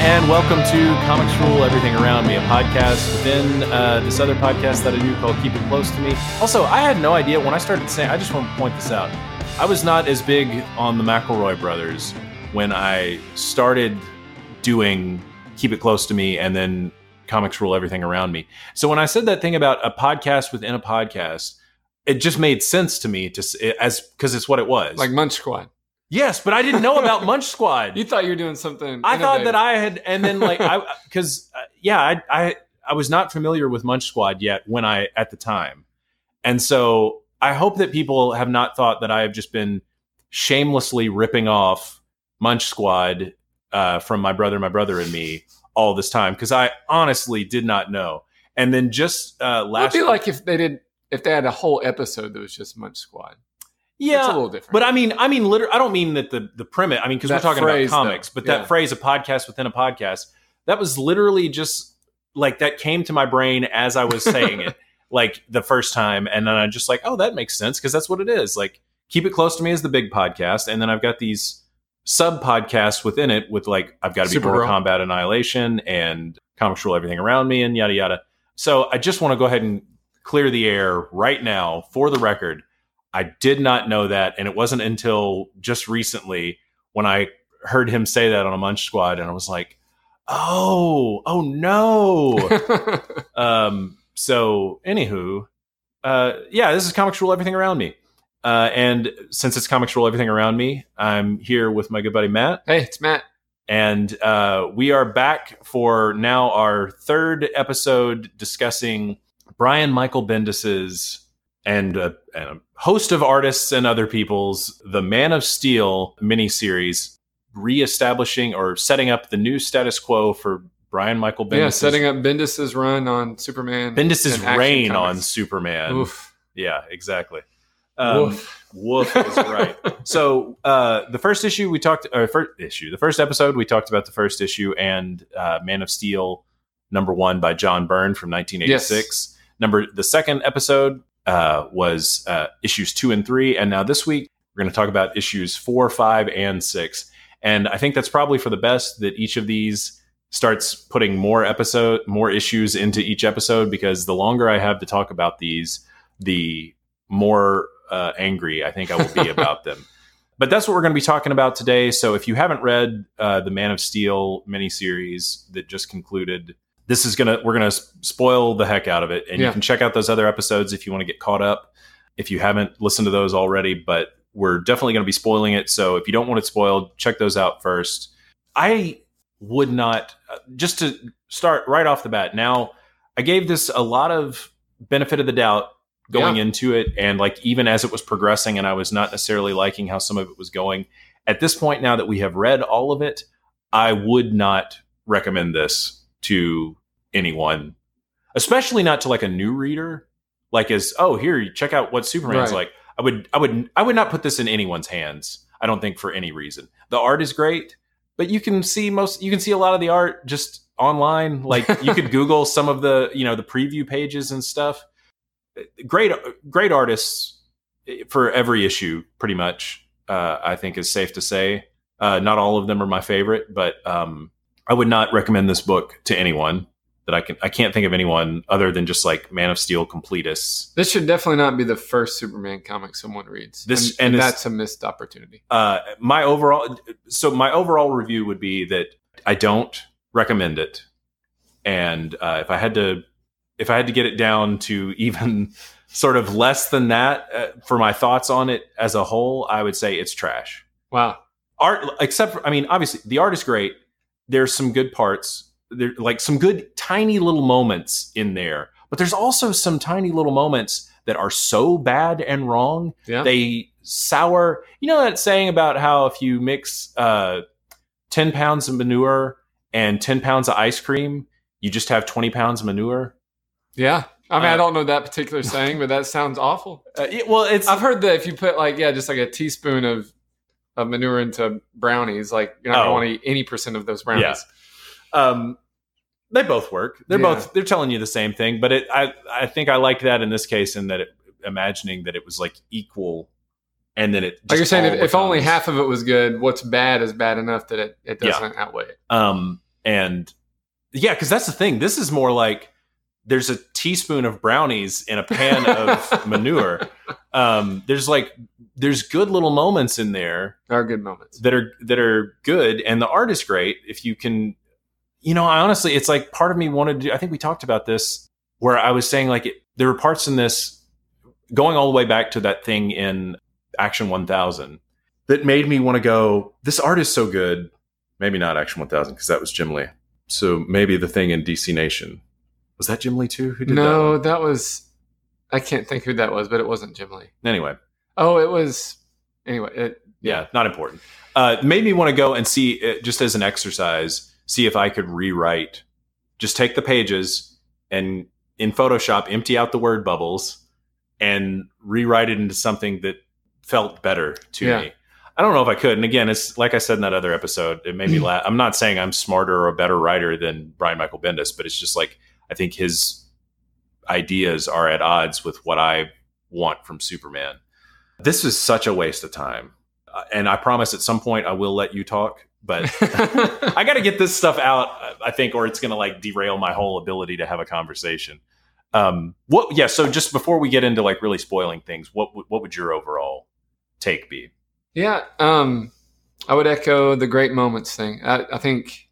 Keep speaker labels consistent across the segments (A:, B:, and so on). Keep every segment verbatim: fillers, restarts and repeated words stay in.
A: and welcome to Comics Rule Everything Around Me, a podcast within uh, this other podcast that I do called Keep It Close to Me. Also, I had no idea when I started saying, I just want to point this out, I was not as big on the McElroy brothers when I started doing Keep It Close to Me and then Comics Rule Everything Around Me. So when I said that thing about a podcast within a podcast, it just made sense to me to as because it's what it was.
B: Like Munch Squad.
A: Yes, but I didn't know about Munch Squad.
B: You thought you were doing something
A: I
B: innovative.
A: thought that I had, and then like, I because uh, yeah, I, I I was not familiar with Munch Squad yet when I at the time, and so I hope that people have not thought that I have just been shamelessly ripping off Munch Squad uh, from My Brother, My Brother and Me all this time, because I honestly did not know. And then just uh, last,
B: it'd be like if they did if they had a whole episode that was just Munch Squad.
A: Yeah,
B: it's a little different.
A: But I mean, I mean, literally, I don't mean that the the premise. I mean, because we're talking
B: phrase,
A: about comics,
B: though.
A: but
B: Yeah.
A: that phrase, a podcast within a podcast, that was literally just like that came to my brain as I was saying it, like the first time, and then I'm just like, oh, that makes sense because that's what it is. Like, Keep It Close to Me is the big podcast, and then I've got these sub podcasts within it with like I've got to be
B: Supergirl.
A: Mortal Kombat Annihilation and Comics Rule Everything Around Me and yada yada. So I just want to go ahead and clear the air right now for the record. I did not know that, and it wasn't until just recently when I heard him say that on a Munch Squad, and I was like, "Oh, oh no!" um, so, anywho, uh, yeah, this is Comics Rule Everything Around Me, uh, and since it's Comics Rule Everything Around Me, I'm here with my good buddy Matt.
B: Hey, it's Matt,
A: and uh, we are back for now our third episode discussing Brian Michael Bendis's and a, and a host of artists and other people's The Man of Steel miniseries, reestablishing or setting up the new status quo for Brian Michael Bendis.
B: yeah, setting up Bendis's run on Superman,
A: Bendis's
B: and Action
A: reign
B: Comics.
A: on Superman.
B: Oof.
A: Yeah, exactly. Um,
B: Woof.
A: Woof is right. So uh, the first issue we talked, or first issue, the first episode we talked about the first issue and uh, Man of Steel number one by John Byrne from nineteen eighty-six. Yes. Number the second episode uh, was uh, issues two and three, and now this week we're going to talk about issues four, five, and six. And I think that's probably for the best that each of these starts putting more episode, more issues into each episode, because the longer I have to talk about these, the more uh, angry I think I will be about them. But that's what we're going to be talking about today. So if you haven't read uh, the Man of Steel miniseries that just concluded, this is gonna we're gonna spoil the heck out of it, and
B: yeah.
A: you can check out those other episodes if you want to get caught up. If you haven't listened to those already, but we're definitely going to be spoiling it. So if you don't want it spoiled, check those out first. I would not, just to start right off the bat. Now, I gave this a lot of benefit of the doubt going
B: yeah.
A: into it, and like even as it was progressing, and I was not necessarily liking how some of it was going. At this point, now that we have read all of it, I would not recommend this to anyone, especially not to like a new reader, like as, oh, here, you check out what Superman's
B: right.
A: like. I would, I would, I would not put this in anyone's hands. I don't think for any reason. The art is great, but you can see most, you can see a lot of the art just online. Like you could Google some of the, you know, the preview pages and stuff. Great, great artists for every issue, pretty much. Uh, I think is safe to say. Uh, not all of them are my favorite, but um, I would not recommend this book to anyone that I can. I can't think of anyone other than just like Man of Steel completists.
B: This should definitely not be the first Superman comic someone reads.
A: This
B: and,
A: and,
B: and
A: this,
B: that's a missed opportunity.
A: Uh, my overall, so my overall review would be that I don't recommend it, and uh, if I had to, if I had to get it down to even sort of less than that uh, for my thoughts on it as a whole, I would say it's trash.
B: Wow.
A: Art, except for, I mean, obviously the art is great. There's some good parts. There, like some good tiny little moments in there, but there's also some tiny little moments that are so bad and wrong.
B: Yeah.
A: They sour. You know that saying about how if you mix uh, ten pounds of manure and ten pounds of ice cream, you just have twenty pounds of manure.
B: Yeah. I mean,
A: uh,
B: I don't know that particular saying, but that sounds awful.
A: Uh, it, well, it's
B: I've heard that if you put like, yeah, just like a teaspoon of, of manure into brownies, like you're not
A: Oh.
B: going to want to eat any percent of those brownies.
A: Yeah. Um, they both work. They're
B: Yeah.
A: both, they're telling you the same thing, but it, I, I think I like that in this case in that it, imagining that it was like equal and then it just
B: Like you're saying,
A: all
B: if, if only
A: becomes-
B: half of it was good, what's bad is bad enough that it, it doesn't outweigh it.
A: Um, And yeah, because that's the thing. This is more like there's a teaspoon of brownies in a pan of manure. Um, there's like there's good little moments in there.
B: There are good moments
A: that are that are good, and the art is great. If you can, you know, I honestly, it's like part of me wanted to. I think we talked about this where I was saying like it, there were parts in this going all the way back to that thing in Action one thousand that made me want to go. This art is so good. Maybe not Action one thousand because that was Jim Lee. So maybe the thing in D C Nation. Was that Jim Lee too? Who did
B: no,
A: that?
B: that was, I can't think who that was, but it wasn't Jim Lee.
A: Anyway.
B: Oh, it was, anyway. It,
A: yeah. yeah, not important. Uh, made me want to go and see, it, just as an exercise, see if I could rewrite, just take the pages and in Photoshop, empty out the word bubbles and rewrite it into something that felt better to
B: yeah.
A: me. I don't know if I could. And again, it's like I said in that other episode, it made me laugh. I'm not saying I'm smarter or a better writer than Brian Michael Bendis, but it's just like, I think his ideas are at odds with what I want from Superman. This is such a waste of time. Uh, and I promise at some point I will let you talk, but I got to get this stuff out, I think, or it's going to like derail my whole ability to have a conversation. Um, what, yeah. So just before we get into like really spoiling things, what, what would your overall take be?
B: Yeah. Um, I would echo the great moments thing. I, I think,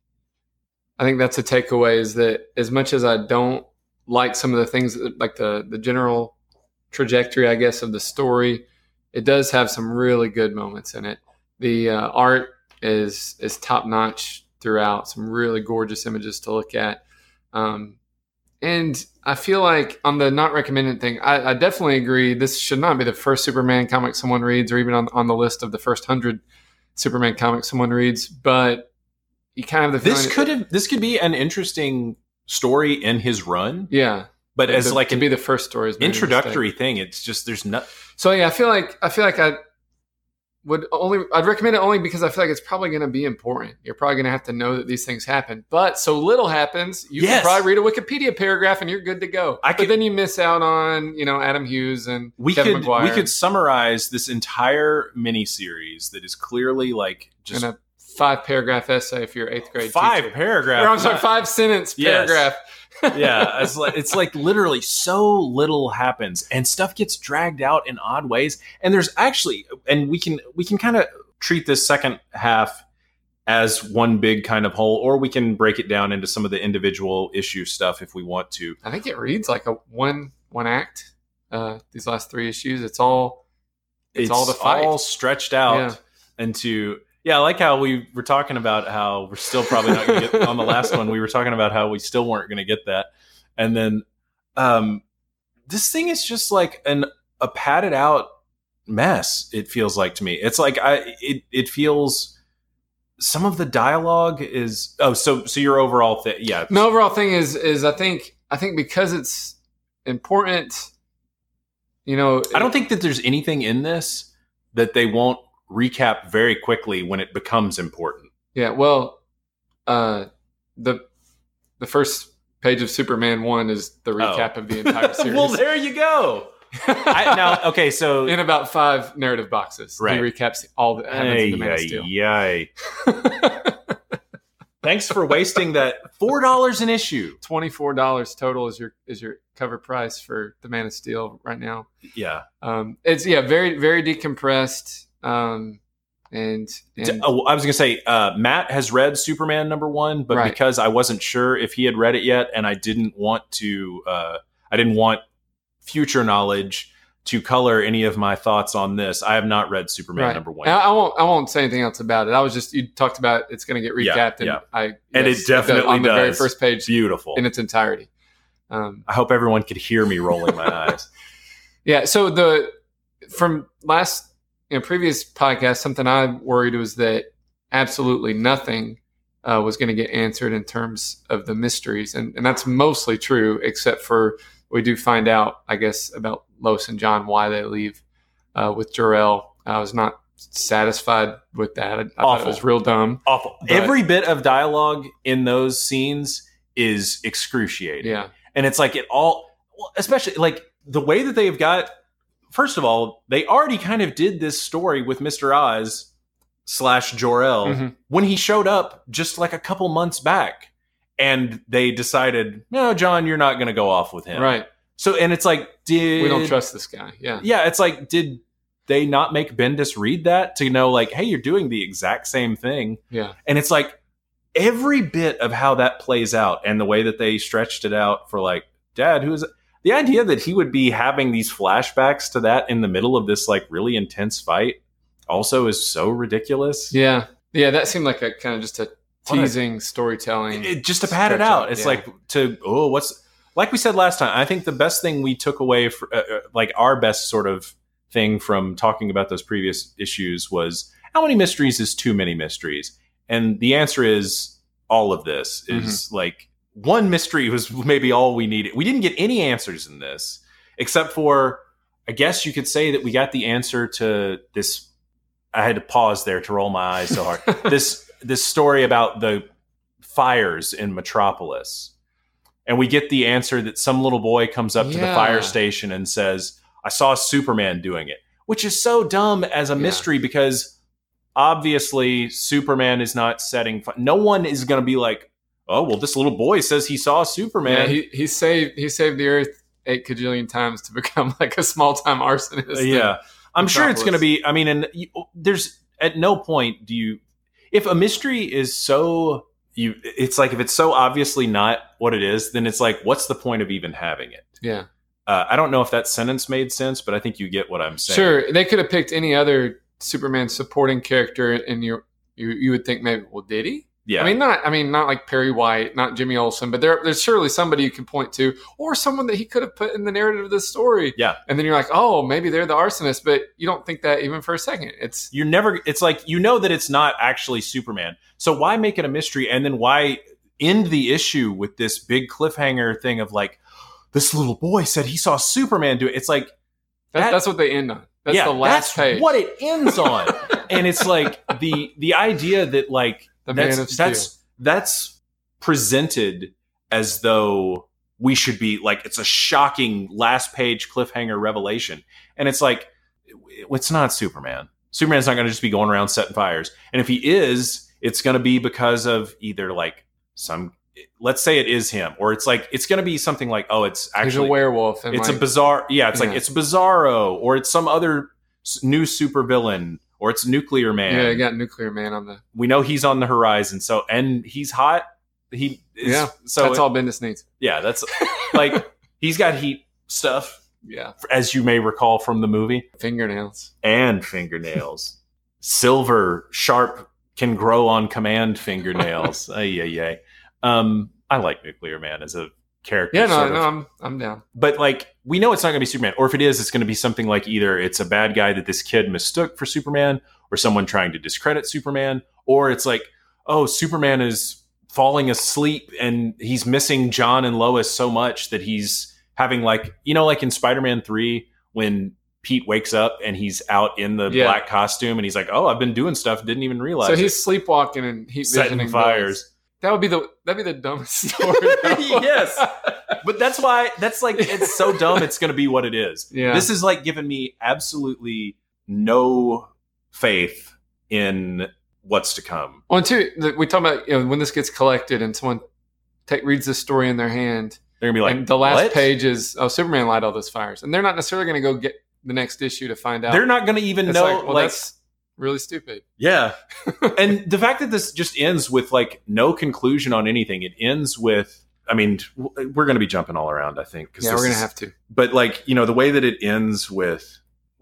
B: I think that's a takeaway is that as much as I don't like some of the things that, like the, the general trajectory, I guess, of the story, it does have some really good moments in it. The uh, art is, is top notch throughout, some really gorgeous images to look at. Um, and I feel like on the not recommended thing, I, I definitely agree. This should not be the first Superman comic someone reads, or even on, on the list of the first hundred Superman comics someone reads, but you kind of have the
A: this could have this could be an interesting story in his run.
B: Yeah,
A: but
B: the,
A: as
B: the,
A: like
B: to
A: an
B: be the first story,
A: introductory thing, it's just there's no.
B: So yeah, I feel like I feel like I would only I'd recommend it only because I feel like it's probably going to be important. You're probably going to have to know that these things happen, but so little happens. You
A: yes.
B: can probably read a Wikipedia paragraph and you're good to go.
A: I
B: but
A: could,
B: then you miss out on you know Adam Hughes and
A: we
B: Kevin
A: could
B: McGuire.
A: we could summarize this entire miniseries that is clearly like just.
B: In a five paragraph essay if you're eighth grade
A: five
B: teacher.
A: paragraphs.
B: Or, I'm sorry, five sentence
A: Yes.
B: paragraph.
A: yeah, it's like, it's like literally so little happens and stuff gets dragged out in odd ways. And there's actually, and we can we can kind of treat this second half as one big kind of whole, or we can break it down into some of the individual issue stuff if we want to.
B: I think it reads like a one one act. Uh, these last three issues, it's all it's,
A: it's
B: all the fight,
A: all stretched out
B: yeah.
A: into. Yeah, I like how we were talking about how we're still probably not going to get on the last one. We were talking about how we still weren't going to get that. And then um, this thing is just like an a padded out mess. It feels like to me. It's like I it it feels some of the dialogue is oh so so your overall thing yeah.
B: My overall thing is is I think I think because it's important, you know,
A: I don't think that there's anything in this that they won't recap very quickly when it becomes important.
B: Yeah, well, uh, the the first page of Superman one is the recap
A: oh.
B: of the entire series.
A: Well, there you go. I, now, okay, so
B: in about five narrative boxes,
A: right.
B: he recaps all that happens
A: ay,
B: in the Man of Steel.
A: Yay! Thanks for wasting that four dollars an issue.
B: Twenty four dollars total is your is your cover price for the Man of Steel right now.
A: Yeah,
B: um, it's yeah very very decompressed. Um, and, and
A: oh, I was gonna say uh, Matt has read Superman number one, but
B: right.
A: because I wasn't sure if he had read it yet, and I didn't want to, uh, I didn't want future knowledge to color any of my thoughts on this. I have not read Superman
B: right.
A: number one.
B: I, I won't. I won't say anything else about it. I was just you talked about it's going to get recapped,
A: yeah,
B: and
A: yeah.
B: I
A: and
B: yes,
A: it definitely
B: the, on the
A: does.
B: very first page,
A: beautiful
B: in its entirety. Um,
A: I hope everyone could hear me rolling my eyes.
B: Yeah. So the from last. In a previous podcast, something I worried was that absolutely nothing uh, was going to get answered in terms of the mysteries. And, and that's mostly true, except for we do find out, I guess, about Lois and John, why they leave uh, with Jor-El. I was not satisfied with that. I, I thought it was real dumb.
A: Awful.
B: But,
A: every bit of dialogue in those scenes is excruciating.
B: Yeah.
A: And it's like it all, especially like the way that they've got, first of all, they already kind of did this story with Mister Oz slash Jor-El
B: mm-hmm.
A: when he showed up just like a couple months back. and they decided, no, John, you're not going to go off with him.
B: Right.
A: So, and it's like, did...
B: We don't trust this guy. Yeah.
A: Yeah, it's like, did they not make Bendis read that to know, like, hey, you're doing the exact same thing?
B: Yeah.
A: And it's like, every bit of how that plays out and the way that they stretched it out for, like, Dad, who is... The idea that he would be having these flashbacks to that in the middle of this, like, really intense fight also is so ridiculous.
B: Yeah. Yeah, that seemed like a kind of just a teasing a, storytelling.
A: It, just to pad it out. It's yeah. like, to, oh, what's... Like we said last time, I think the best thing we took away, for, uh, like, our best sort of thing from talking about those previous issues was, how many mysteries is too many mysteries? And the answer is, all of this is, mm-hmm. like... One mystery was maybe all we needed. We didn't get any answers in this, except for, I guess you could say that we got the answer to this. I had to pause there to roll my eyes so hard. this this story about the fires in Metropolis. And we get the answer that some little boy comes up yeah. to the fire station and says, I saw Superman doing it, which is so dumb as a yeah. mystery because obviously Superman is not setting fi- no one is going to be like, oh, well, this little boy says he saw Superman.
B: Yeah, he, he saved he saved the Earth eight cajillion times to become like a small-time arsonist.
A: Yeah. I'm sure it's going to be, I mean, and you, there's at no point do you, if a mystery is so, you, it's like if it's so obviously not what it is, then it's like, what's the point of even having it?
B: Yeah.
A: Uh, I don't know if that sentence made sense, but I think you get what I'm saying.
B: Sure. They could have picked any other Superman supporting character and you you you would think maybe, well, did he?
A: Yeah.
B: I mean, not I mean, not like Perry White, not Jimmy Olsen, but there, there's surely somebody you can point to or someone that he could have put in the narrative of this story.
A: Yeah.
B: And then you're like, oh, maybe they're the arsonist, but you don't think that even for a second. It's
A: You're never, it's like, you know that it's not actually Superman. So why make it a mystery? And then why end the issue with this big cliffhanger thing of like, this little boy said he saw Superman do it. It's like,
B: that, that's what they end on. That's
A: yeah,
B: the last
A: that's
B: page.
A: What it ends on. And it's like the, the idea that like,
B: the
A: that's,
B: Man of Steel.
A: that's, that's presented as though we should be like, it's a shocking last page cliffhanger revelation. And it's like, it's not Superman. Superman's not going to just be going around setting fires. And if he is, it's going to be because of either like some, let's say it is him, or it's like, it's going to be something like, oh, it's actually
B: He's a werewolf. And
A: it's
B: like,
A: a bizarre. Yeah. It's
B: yeah.
A: like, it's Bizarro, or it's some other new supervillain. Or it's Nuclear Man.
B: Yeah, you got Nuclear Man on the...
A: We know he's on the horizon. So, and he's hot. He is,
B: Yeah,
A: so
B: that's
A: it,
B: all Bendis needs.
A: Yeah, that's... like, he's got heat stuff.
B: Yeah.
A: As you may recall from the movie.
B: Fingernails.
A: And fingernails. Silver, sharp, can grow on command fingernails. Ay, ay, ay. Um, I like Nuclear Man as a character.
B: Yeah, no,
A: sort of.
B: no, I'm, I'm down.
A: But like, we know it's not going to be Superman, or if it is, it's going to be something like either it's a bad guy that this kid mistook for Superman, or someone trying to discredit Superman, or it's like, oh, Superman is falling asleep and he's missing John and Lois so much that he's having like, you know, like in Spider-Man three when Pete wakes up and he's out in the
B: yeah.
A: black costume and he's like, oh, I've been doing stuff, didn't even realize.
B: So
A: it.
B: he's sleepwalking and heat
A: setting fires.
B: That would be the that'd be the dumbest story.
A: Yes. But that's why that's like it's so dumb it's gonna be what it is.
B: Yeah.
A: This is like giving me absolutely no faith in what's to come.
B: Well, and two, the, we talk about, you know, when this gets collected and someone take, reads the story in their hand,
A: they're gonna be like,
B: and the last
A: what?
B: page is, oh, Superman light all those fires, and they're not necessarily gonna go get the next issue to find out.
A: They're not gonna even
B: it's
A: know.
B: Like, well,
A: like,
B: that's really stupid.
A: Yeah. And the fact that this just ends with like no conclusion on anything, it ends with, I mean, we're going to be jumping all around, I think.
B: Yeah, we're going to have to.
A: But like, you know, the way that it ends with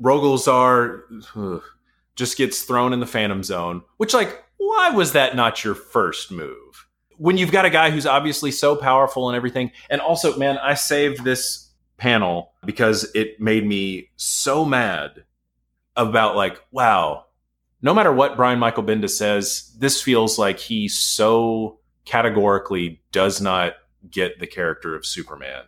A: Rogolzar ugh, just gets thrown in the Phantom Zone, which like, why was that not your first move? When you've got a guy who's obviously so powerful and everything. And also, man, I saved this panel because it made me so mad about like, wow, no matter what Brian Michael Bendis says, this feels like he so categorically does not get the character of Superman.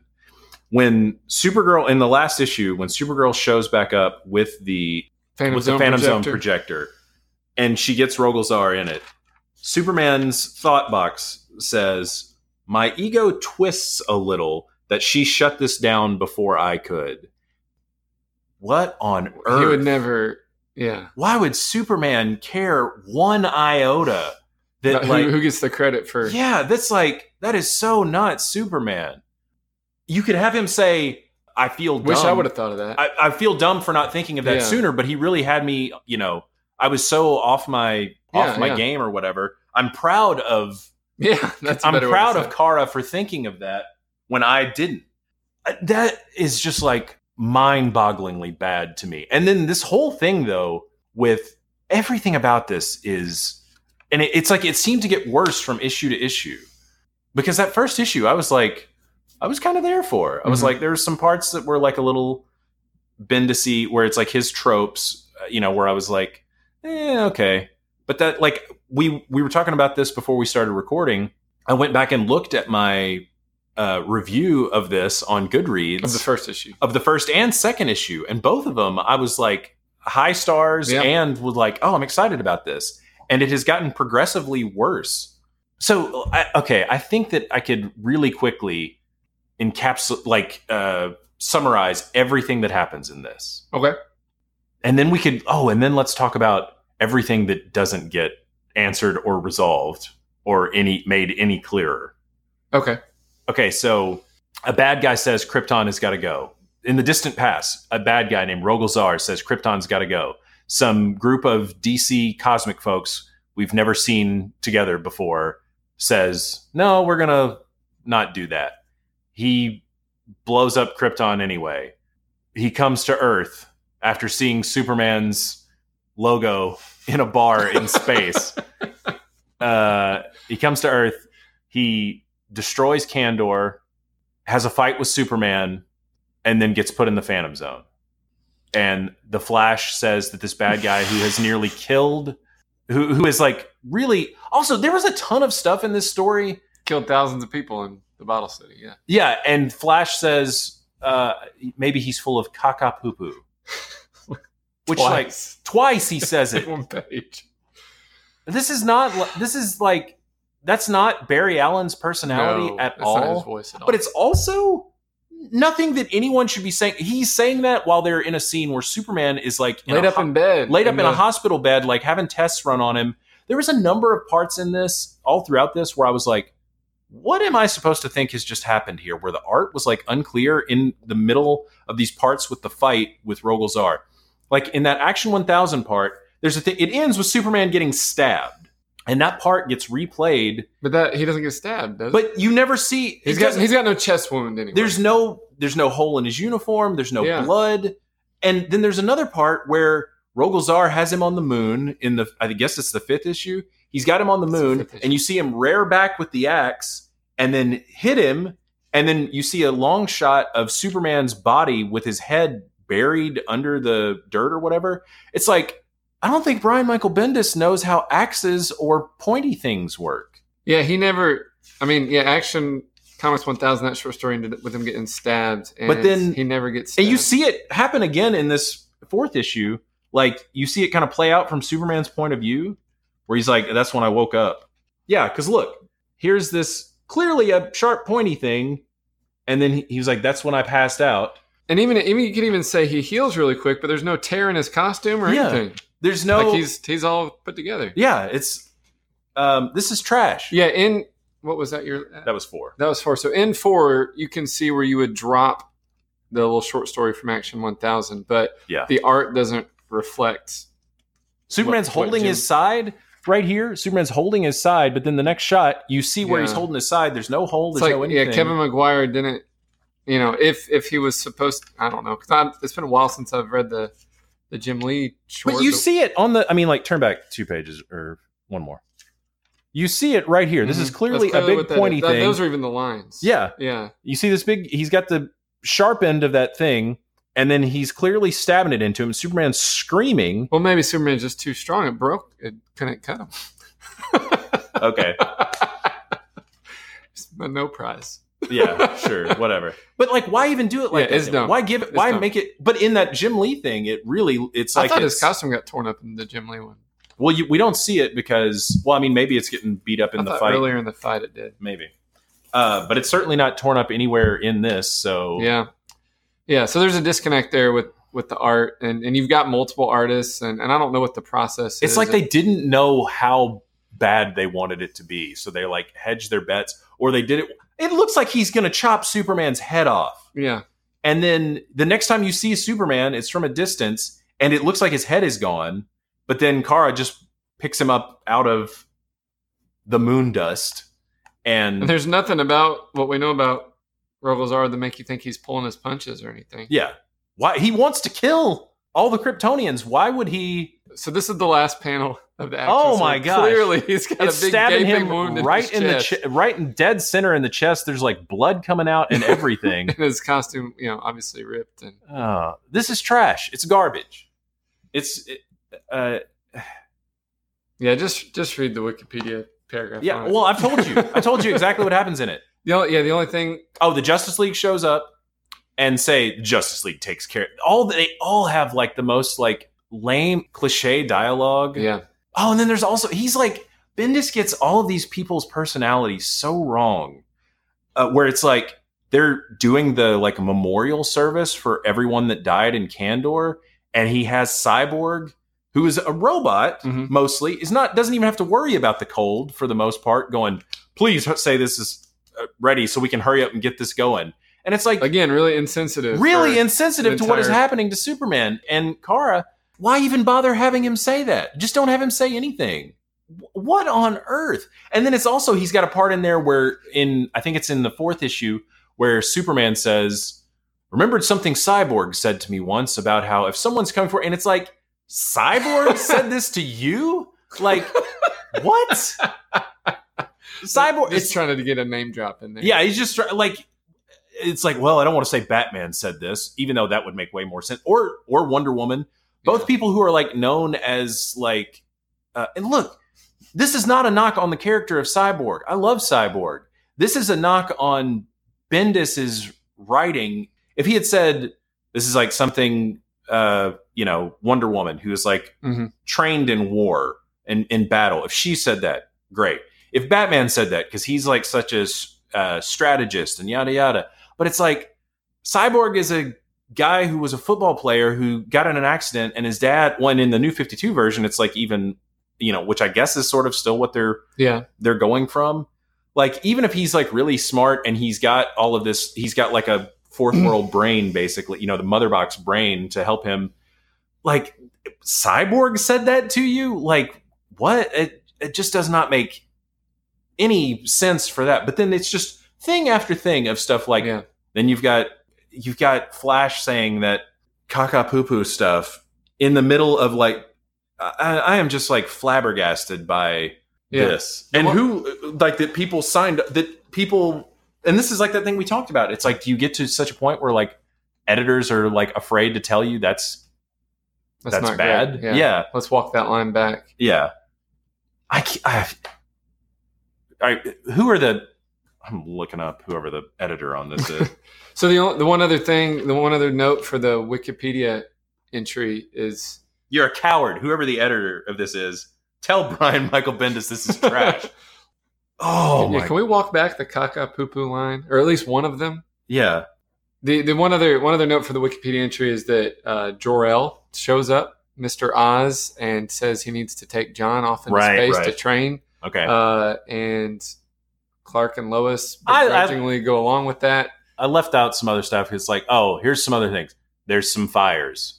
A: When Supergirl, in the last issue, when Supergirl shows back up with the
B: Phantom
A: with the
B: Zone
A: Phantom
B: projector.
A: Zone projector, and she gets Rogolzar in it, Superman's thought box says, my ego twists a little that she shut this down before I could. What on earth?
B: He would never... Yeah.
A: Why would Superman care one iota that
B: who,
A: like
B: who gets the credit for?
A: Yeah, that's like that is so not Superman. You could have him say, I feel dumb.
B: Wish I would have thought of that.
A: I, I feel dumb for not thinking of that
B: Yeah.
A: sooner, but he really had me, you know, I was so off my off
B: Yeah,
A: my
B: yeah.
A: game or whatever. I'm proud of
B: Yeah, that's a
A: I'm
B: better way to
A: proud
B: say
A: of
B: it.
A: Kara for thinking of that when I didn't. Uh, That is just like mind-bogglingly bad to me. And then this whole thing though, with everything about this is, and it, it's like it seemed to get worse from issue to issue. Because that first issue, I was like, I was kind of there for. I was
B: Mhm.
A: like, there were some parts that were like a little Bendis-y, where it's like his tropes, uh, you know, where I was like, eh, okay. But that, like, we we were talking about this before we started recording. I went back and looked at my uh, review of this on Goodreads
B: Of the first issue.
A: of the first and second issue, and both of them, I was like high stars
B: Yeah.
A: and was like, oh, I'm excited about this. And it has gotten progressively worse. So, I, okay, I think that I could really quickly encapsulate, like, uh, summarize everything that happens in this.
B: Okay.
A: And then we could, oh, and then let's talk about everything that doesn't get answered or resolved or any made any clearer.
B: Okay.
A: Okay, so a bad guy says Krypton has got to go. In the distant past, a bad guy named Rogol Zar says Krypton's got to go. Some group of D C cosmic folks we've never seen together before says, no, we're going to not do that. He blows up Krypton anyway. He comes to Earth after seeing Superman's logo in a bar in space. Uh, he comes to Earth. He destroys Kandor, has a fight with Superman, and then gets put in the Phantom Zone. And the Flash says that this bad guy who has nearly killed, who who is like really, also there was a ton of stuff in this story.
B: Killed thousands of people in the Bottle City. Yeah.
A: Yeah, and Flash says uh, maybe he's full of caca poo poo. Which
B: Twice.
A: like twice he says it.
B: One page.
A: This is not. li- This is like that's not Barry Allen's personality
B: No,
A: at
B: that's not his
A: all.
B: voice at all.
A: But it's also nothing that anyone should be saying. He's saying that while they're in a scene where Superman is like in
B: laid
A: a
B: up
A: ho-
B: in bed.
A: laid up in
B: the-
A: a hospital bed, like having tests run on him. There was a number of parts in this, all throughout this, where I was like, what am I supposed to think has just happened here? Where the art was like unclear in the middle of these parts with the fight with Rogol Zar. Like in that Action one thousand part, there's a thing, it ends with Superman getting stabbed. And that part gets replayed,
B: But that he doesn't get stabbed, does he?
A: but you never see.
B: He's
A: it
B: got
A: doesn't-
B: he's got no chest wound anyway.
A: there's no there's no hole in his uniform. There's no
B: Yeah.
A: blood. And then there's another part where Rogol Zar has him on the moon in the I guess it's the fifth issue. He's got him on the
B: It's the
A: moon,
B: fifth issue.
A: and you see him rear back with the axe, and then hit him, and then you see a long shot of Superman's body with his head buried under the dirt or whatever. It's like, I don't think Brian Michael Bendis knows how axes or pointy things work.
B: Yeah, he never. I mean, yeah, Action Comics one thousand, that short story ended with him getting stabbed, and
A: But then-
B: he never gets stabbed.
A: And you see it happen again in this fourth issue. Like, you see it kind of play out from Superman's point of view, where he's like, that's when I woke up. Yeah, because look, here's this clearly a sharp, pointy thing. And then he, he was like, that's when I passed out.
B: And even even you could even say he heals really quick, but there's no tear in his costume or
A: Yeah.
B: anything.
A: There's no.
B: Like he's he's all put together.
A: yeah, it's. Um, this is trash.
B: Yeah, in what was that your
A: That was four.
B: that was four. So in four, you can see where you would drop the little short story from Action one thousand, but
A: Yeah.
B: the art doesn't reflect.
A: Superman's
B: What- what
A: holding
B: Jim-
A: his side right here. Superman's holding his side, but then the next shot, you see where
B: Yeah.
A: he's holding his side. There's no hole.
B: It's
A: There's
B: like
A: no anything.
B: yeah, Kevin McGuire didn't. You know, if if he was supposed, I don't know, because it's been a while since I've read the the Jim Lee short.
A: But you see it on the. I mean, like, turn back two pages or one more. You see it right here. This is
B: Mhm.
A: clearly
B: That's
A: a big
B: what that
A: pointy
B: is. That-
A: thing.
B: Those are even the lines.
A: yeah,
B: yeah.
A: you see this big. He's got the sharp end of that thing, and then he's clearly stabbing it into him. Superman's screaming.
B: Well, maybe Superman's just too strong. It broke. It couldn't cut him.
A: Okay,
B: It's a no prize.
A: yeah, sure, whatever. But like, why even do it like
B: Yeah,
A: that?
B: it's
A: then?
B: dumb.
A: Why give it?
B: It's
A: Why
B: dumb.
A: make it? But in that Jim Lee thing, it really. It's
B: I
A: like
B: thought his
A: it's-
B: costume got torn up in the Jim Lee one.
A: Well, you, we don't see it because. Well, I mean, maybe it's getting beat up in
B: I
A: the
B: thought
A: fight.
B: earlier in the fight it did.
A: Maybe. Uh, but it's certainly not torn up anywhere in this. So
B: Yeah, yeah. So there's a disconnect there with with the art, and and you've got multiple artists, and and I don't know what the process is.
A: it's like they didn't know how bad they wanted it to be. So they like hedged their bets, or they did it. It looks like he's going to chop Superman's head off.
B: Yeah.
A: And then the next time you see Superman, it's from a distance and it looks like his head is gone. But then Kara just picks him up out of the moon dust. And,
B: and there's nothing about what we know about Rogol Zaar to make you think he's pulling his punches or anything.
A: Yeah. Why he wants to kill all the Kryptonians. Why would he?
B: So this is the last panel of the action.
A: Oh my god!
B: Clearly, he's got
A: it's
B: a big
A: stabbing
B: gaping
A: him
B: wound in
A: right
B: his
A: in
B: chest.
A: the ch- right in dead center in the chest. There's like blood coming out and everything.
B: And his costume, you know, obviously ripped. And
A: uh, this is trash. It's garbage. It's it, uh,
B: yeah. Just just read the Wikipedia paragraph.
A: Yeah. Well, I've told you. I told you exactly what happens in it.
B: The only, yeah. The only thing.
A: Oh, the Justice League shows up and say Justice League takes care. All they all have like the most like lame cliche dialogue.
B: Yeah.
A: Oh, and then there's also he's like Bendis gets all of these people's personalities so wrong, uh, where it's like they're doing the like memorial service for everyone that died in Kandor, and he has Cyborg, who is a robot
B: mm-hmm.
A: mostly, is not doesn't even have to worry about the cold for the most part. Going, please say this is ready so we can hurry up and get this going. And it's like
B: again, really insensitive,
A: really insensitive to
B: entire...
A: what is happening to Superman and Kara. Why even bother having him say that? Just don't have him say anything. What on earth? And then it's also, he's got a part in there where in, I think it's in the fourth issue where Superman says, remembered something Cyborg said to me once about how if someone's coming for, and it's like, Cyborg said this to you? Like, what? Cyborg
B: is trying to get a name drop in there.
A: Yeah, he's just trying, like, it's like, well, I don't want to say Batman said this, even though that would make way more sense. Or, or Wonder Woman. Both yeah. people who are like known as like, uh, and look, this is not a knock on the character of Cyborg. I love Cyborg. This is a knock on Bendis's writing. If he had said this is like something, uh, you know, Wonder Woman, who is like
B: mm-hmm.
A: trained in war and in battle. If she said that, great. If Batman said that, because he's like such a uh, strategist and yada yada. But it's like Cyborg is a guy who was a football player who got in an accident, and his dad, when in the New fifty-two version, it's like even, you know, which I guess is sort of still what they're
B: yeah
A: they're going from. Like, even if he's like really smart and he's got all of this, he's got like a fourth world brain, basically, you know, the mother box brain to help him. Like, Cyborg said that to you? Like, what? It it just does not make any sense for that. But then it's just thing after thing of stuff like,
B: yeah.
A: then you've got You've got Flash saying that caca poo poo stuff in the middle of like, I, I am just like flabbergasted by
B: yeah.
A: this. And
B: well,
A: who, like, that people signed, that people, and this is like that thing we talked about. It's like, you get to such a point where like editors are like afraid to tell you that's, that's, that's bad.
B: Yeah.
A: yeah.
B: Let's walk that line back.
A: Yeah. I, I, I, who are the, I'm looking up whoever the editor on this is.
B: So the the one other thing, the one other note for the Wikipedia entry is,
A: you're a coward. Whoever the editor of this is, tell Brian Michael Bendis this is trash. oh
B: yeah,
A: my!
B: Can we walk back the caca poo poo line, or at least one of them?
A: Yeah.
B: The the one other one other note for the Wikipedia entry is that uh, Jor-El shows up, Mister Oz, and says he needs to take John off into
A: right,
B: space
A: right.
B: to train.
A: Okay.
B: Uh, and Clark and Lois
A: I-
B: begrudgingly I- go along with that.
A: I left out some other stuff. It's like, oh, here's some other things. There's some fires.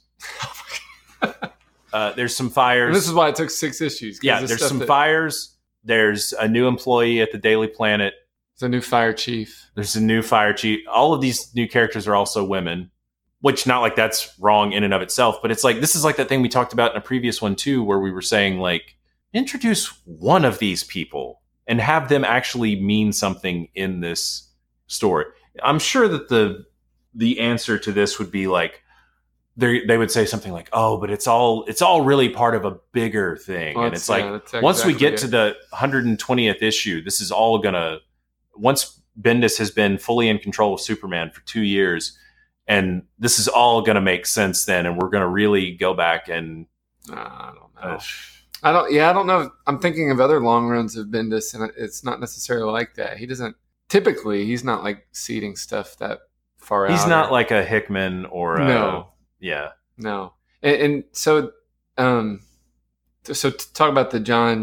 A: uh, there's some fires.
B: And this is why it took six issues.
A: Yeah, there's some that, fires. There's a new employee at the Daily Planet.
B: There's a new fire chief.
A: There's a new fire chief. All of these new characters are also women, which not like that's wrong in and of itself. But it's like, this is like that thing we talked about in a previous one too, where we were saying like, introduce one of these people and have them actually mean something in this story. I'm sure that the the answer to this would be like they they would say something like, oh, but it's all it's all really part of a bigger thing.
B: Well,
A: and it's
B: yeah,
A: like
B: exactly
A: once we get
B: it.
A: to the one hundred twentieth issue, this is all gonna once Bendis has been fully in control of Superman for two years, and this is all gonna make sense then, and we're gonna really go back and
B: uh, I don't know. Uh, I don't yeah, I don't know. I'm thinking of other long runs of Bendis, and it's not necessarily like that. He doesn't Typically, he's not like seeding stuff that far out.
A: He's not
B: or,
A: like a Hickman or a,
B: no,
A: yeah,
B: no. And, and so, um, so to talk about the John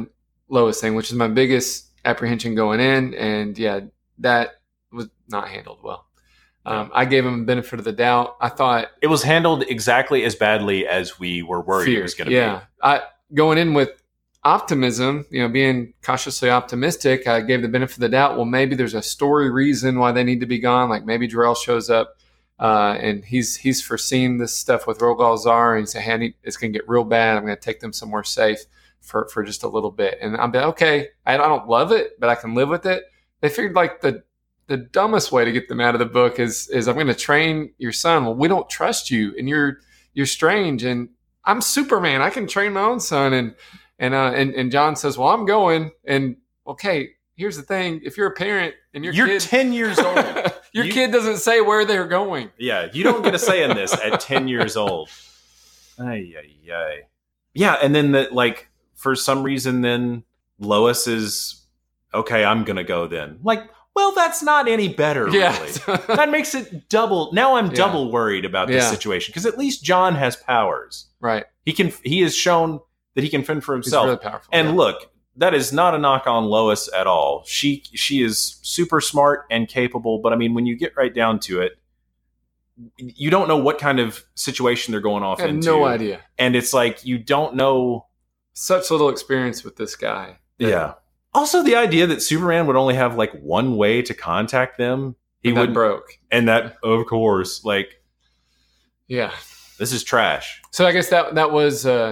B: Lois thing, which is my biggest apprehension going in. And yeah, that was not handled well. Um, I gave him the benefit of the doubt. I thought
A: it was handled exactly as badly as we were worried
B: fear,
A: it was going to
B: yeah.
A: be.
B: I going in with optimism, you know, being cautiously optimistic, I gave the benefit of the doubt. Well, maybe there's a story reason why they need to be gone. Like maybe Jor-El shows up uh, and he's he's foreseen this stuff with Rogal Zar, and he said, "Hey, it's going to get real bad. I'm going to take them somewhere safe for for just a little bit." And I'm like, okay, I don't love it, but I can live with it. They figured like the the dumbest way to get them out of the book is is I'm going to train your son. Well, we don't trust you, and you're you're strange, and I'm Superman. I can train my own son. And and uh, and and Jon says, "Well, I'm going." And okay, here's the thing: if you're a parent and your
A: you're
B: kid,
A: ten years old,
B: your
A: you,
B: kid doesn't say where they're going.
A: Yeah, you don't get a say in this at ten years old. Ay, ay, ay. Yeah, and then the like for some reason, then Lois is okay. I'm gonna go then. Like. Well, that's not any better,
B: yeah.
A: really. That makes it double. Now I'm
B: yeah.
A: double worried about this
B: yeah.
A: situation because at least Jon has powers.
B: Right.
A: He can. He has shown that he can fend for himself.
B: He's really powerful.
A: And
B: yeah.
A: look, that is not a knock on Lois at all. She she is super smart and capable. But I mean, when you get right down to it, you don't know what kind of situation they're going off
B: I have
A: into.
B: No idea.
A: And it's like you don't know.
B: Such little experience with this guy.
A: Yeah. Also, the idea that Superman would only have like one way to contact them, he would
B: broke,
A: and that of course, like,
B: yeah,
A: this is trash.
B: So I guess that that was, uh,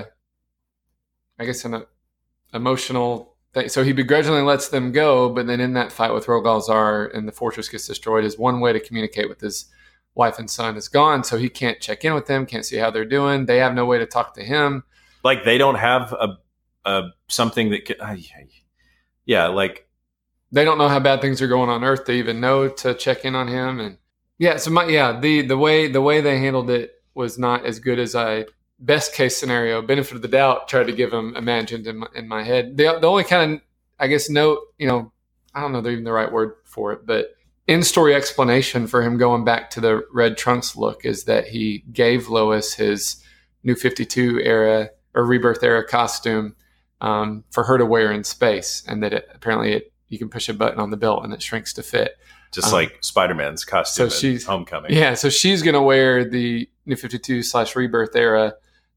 B: I guess, an uh, emotional thing. So he begrudgingly lets them go, but then in that fight with Rogal Zar and the fortress gets destroyed, his one way to communicate with his wife and son is gone. So he can't check in with them, can't see how they're doing. They have no way to talk to him.
A: Like they don't have a, a something that can. Uh, Yeah, like
B: they don't know how bad things are going on Earth to even know to check in on him, and yeah, so my yeah the the way the way they handled it was not as good as I best case scenario benefit of the doubt tried to give him imagined in my, in my head. The the only kind of I guess note you know I don't know even the right word for it, but in story explanation for him going back to the red trunks look is that he gave Lois his New fifty-two era or Rebirth era costume. Um, for her to wear in space, and that it, apparently it, you can push a button on the belt and it shrinks to fit.
A: Just um, like Spider-Man's costume
B: so she's,
A: in Homecoming.
B: Yeah, so she's going to wear the New fifty-two slash Rebirth era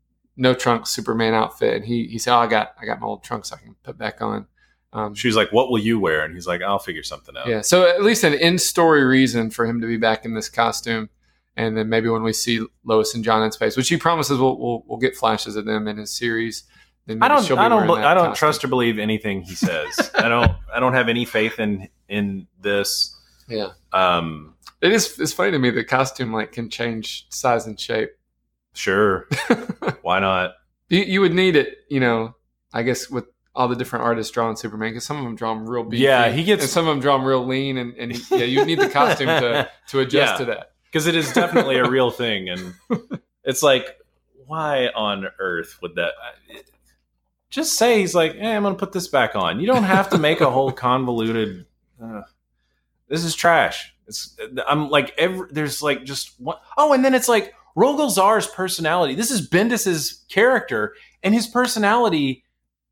B: no trunks Superman outfit. And he he said, oh, I got I got my old trunks I can put back on. Um,
A: She's like, what will you wear? And he's like, I'll figure something out.
B: Yeah, so at least an in-story reason for him to be back in this costume. And then maybe when we see Lois and Jon in space, which he promises we'll, we'll, we'll get flashes of them in his series.
A: I don't. I don't. I don't trust or believe anything he says. I don't. I don't have any faith in in this.
B: Yeah.
A: Um.
B: It is. It's funny to me. The costume like can change size and shape.
A: Sure. Why not?
B: You, you would need it. You know. I guess with all the different artists drawing Superman, because some of them draw him real beefy.
A: Yeah, he gets.
B: And some of them draw him real lean, and, and he, yeah, you need the costume to to adjust
A: yeah,
B: to that
A: because it is definitely a real thing, and it's like, why on earth would that? It, Just say he's like, hey, I'm going to put this back on. You don't have to make a whole convoluted. Uh, this is trash. It's. I'm like every. There's like just one. Oh, and then it's like Rogal Zar's personality. This is Bendis's character, and his personality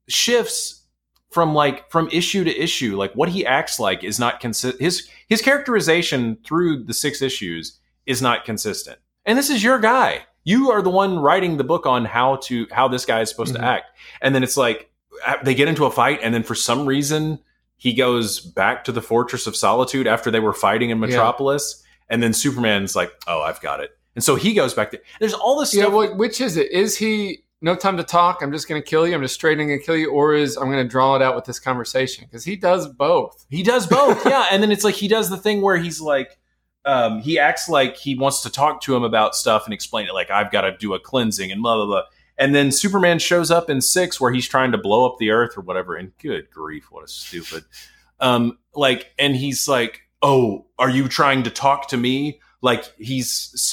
A: shifts from like from issue to issue. Like what he acts like is not consistent. His his characterization through the six issues is not consistent. And this is your guy. You are the one writing the book on how to how this guy is supposed mm-hmm. to act. And then it's like they get into a fight, and then for some reason he goes back to the Fortress of Solitude after they were fighting in Metropolis. Yeah. And then Superman's like, "Oh, I've got it." And so he goes back there. There's all this stuff.
B: Yeah, well, which is it? Is he no time to talk? I'm just going to kill you. I'm just straight going to kill you, or is I'm going to draw it out with this conversation? Because he does both.
A: He does both. Yeah, and then it's like he does the thing where he's like. Um, he acts like he wants to talk to him about stuff and explain it, like I've got to do a cleansing and blah blah blah. And then Superman shows up in six where he's trying to blow up the Earth or whatever. And good grief, what a stupid! Um, like, and he's like, "Oh, are you trying to talk to me?" Like he's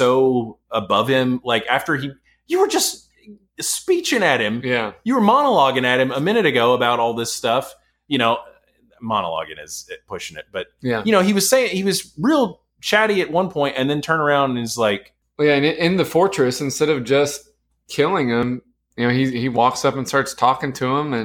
A: so above him. Like after he, you were just speeching at him.
B: Yeah,
A: you were monologuing at him a minute ago about all this stuff. You know, monologuing is pushing it, but
B: yeah,
A: you know, he was saying he was real. Chatty at one point, and then turn around and is like,
B: well, yeah, and in the fortress, instead of just killing him, you know, he he walks up and starts talking to him, and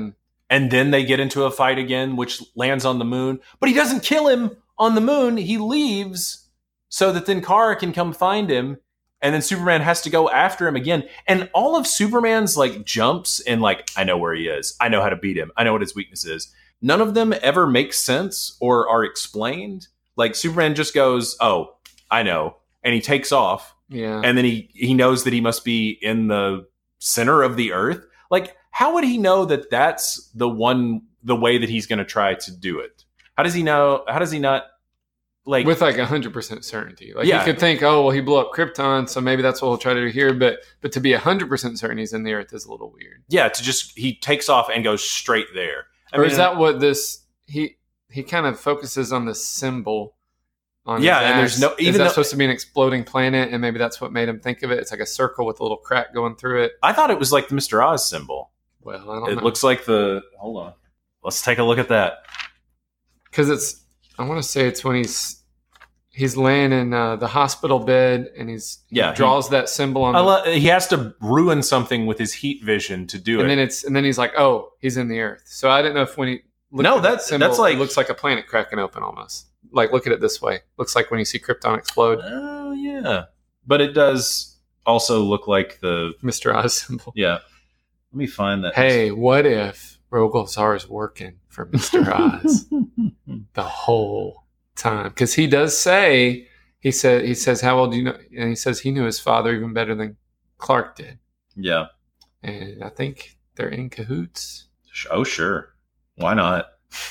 A: And then they get into a fight again, which lands on the moon. But he doesn't kill him on the moon. He leaves so that then Kara can come find him. And then Superman has to go after him again. And all of Superman's like jumps and like, I know where he is. I know how to beat him. I know what his weakness is. None of them ever make sense or are explained. Like Superman just goes, oh, I know. And he takes off.
B: Yeah.
A: And then he, he knows that he must be in the center of the earth. Like, how would he know that that's the one, the way that he's going to try to do it? How does he know? How does he not like
B: with like a hundred percent certainty? Like
A: yeah.
B: you could think, oh, well, he blew up Krypton, so maybe that's what he'll try to do here. But but to be a hundred percent certain he's in the Earth is a little weird.
A: Yeah, to just he takes off and goes straight there. I
B: or
A: mean,
B: is that what this he he kind of focuses on the symbol? On
A: yeah,
B: his
A: and there's
B: axe.
A: no. Even
B: is that
A: though,
B: supposed to be an exploding planet, and maybe that's what made him think of it? It's like a circle with a little crack going through it.
A: I thought it was like the Mister Oz symbol.
B: Well, I don't
A: it
B: know.
A: looks like the. Hold on, let's take a look at that.
B: Because it's, I want to say it's when he's he's laying in uh, the hospital bed, and he's he
A: yeah
B: draws
A: he,
B: that symbol on.
A: I
B: the,
A: lo- he has to ruin something with his heat vision to do
B: and
A: it.
B: then it's and then he's like, oh, he's in the Earth. So I didn't know if when he looked
A: no,
B: at
A: that's
B: that symbol,
A: that's like
B: it looks like a planet cracking open almost. Like look at it this way. Looks like when you see Krypton explode.
A: Oh yeah, but it does also look like the
B: Mister Oz symbol.
A: Yeah, let me find that.
B: Hey, what if Rogol Zaar is working for Mister Oz the whole time? Because he does say he said he says how old do you know? And he says he knew his father even better than Clark did.
A: Yeah,
B: and I think they're in cahoots.
A: Oh sure, why not?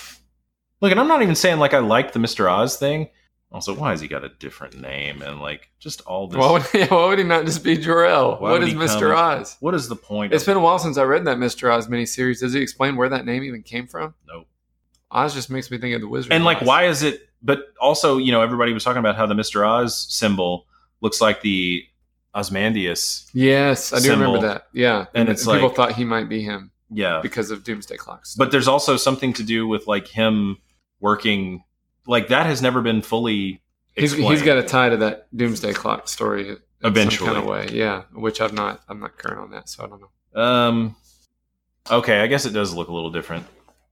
A: Look, and I'm not even saying like I like the Mister Oz thing. Also, why has he got a different name and like just all this?
B: Why would he, why would he not just be Jor-El?
A: Why
B: What
A: would
B: is
A: he
B: Mister
A: come-
B: Oz?
A: What is the point?
B: It's
A: of-
B: been a while since I read that Mister Oz miniseries. Does he explain where that name even came from?
A: Nope.
B: Oz just makes me think of the Wizard.
A: And
B: of
A: like,
B: Oz.
A: why is it? But also, you know, everybody was talking about how the Mister Oz symbol looks like the Ozymandias.
B: Yes, I do
A: symbol.
B: remember that. Yeah,
A: And it's
B: people
A: like-
B: thought he might be him
A: Yeah,
B: because of Doomsday Clocks.
A: but there's also something to do with like him working. Like that has never been fully.
B: He's,
A: explained.
B: he's got a tie to that Doomsday Clock story in
A: Eventually.
B: some kind of way. Yeah, which I'm not. I'm not current on that, so I don't know.
A: Um. Okay, I guess it does look a little different,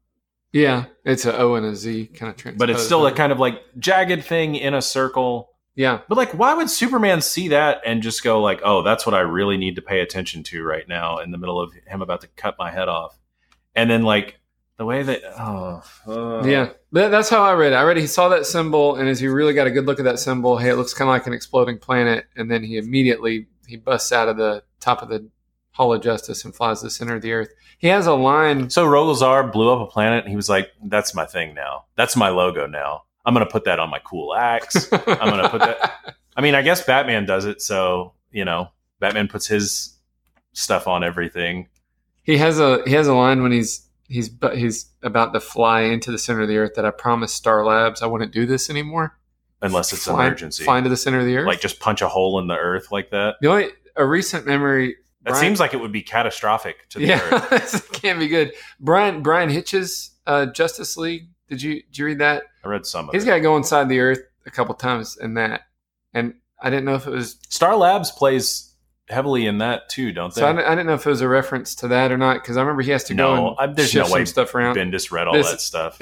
B: Yeah, it's a O and a Z kind of transposed.
A: but it's still a
B: over.
A: kind of like jagged thing in a circle.
B: Yeah,
A: But like, why would Superman see that and just go like, "Oh, that's what I really need to pay attention to right now," in the middle of him about to cut my head off, and then like the way that, oh, uh,
B: yeah. That, that's how I read it. I read it. He saw that symbol, and as he really got a good look at that symbol, hey, it looks kind of like an exploding planet. And then he immediately he busts out of the top of the Hall of Justice and flies to the center of the Earth. He has a line.
A: So Rogol Zaar blew up a planet, and he was like, "That's my thing now. That's my logo now. I'm gonna put that on my cool axe. I'm gonna put that." I mean, I guess Batman does it, so you know, Batman puts his stuff on everything.
B: He has a he has a line when he's he's but he's about to fly into the center of the Earth that I promised Star Labs I wouldn't do this anymore.
A: Unless it's an
B: Fly-
A: emergency.
B: Fly into the center of the Earth.
A: Like just punch a hole in the earth like that.
B: The only a recent memory.
A: That
B: Brian-
A: seems like it would be catastrophic to the
B: yeah,
A: earth.
B: it can't be good. Brian Brian Hitch's uh, Justice League. Did you did you read that?
A: I read some of
B: He's
A: it.
B: got to go inside the Earth a couple times in that, and I didn't know if it was.
A: Star Labs plays heavily in that too, don't they?
B: So I didn't, I didn't know if it was a reference to that or not because I remember he has to go
A: No,
B: and
A: I- there's
B: shift
A: no way
B: some stuff around.
A: Bendis read all
B: This-
A: that stuff.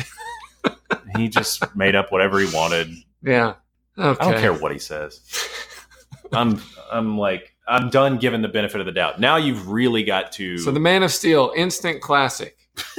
A: He just made up whatever he wanted.
B: Yeah. Okay.
A: I don't care what he says. I'm I'm like I'm done giving the benefit of the doubt. Now you've really got to.
B: So the Man of Steel, instant classic.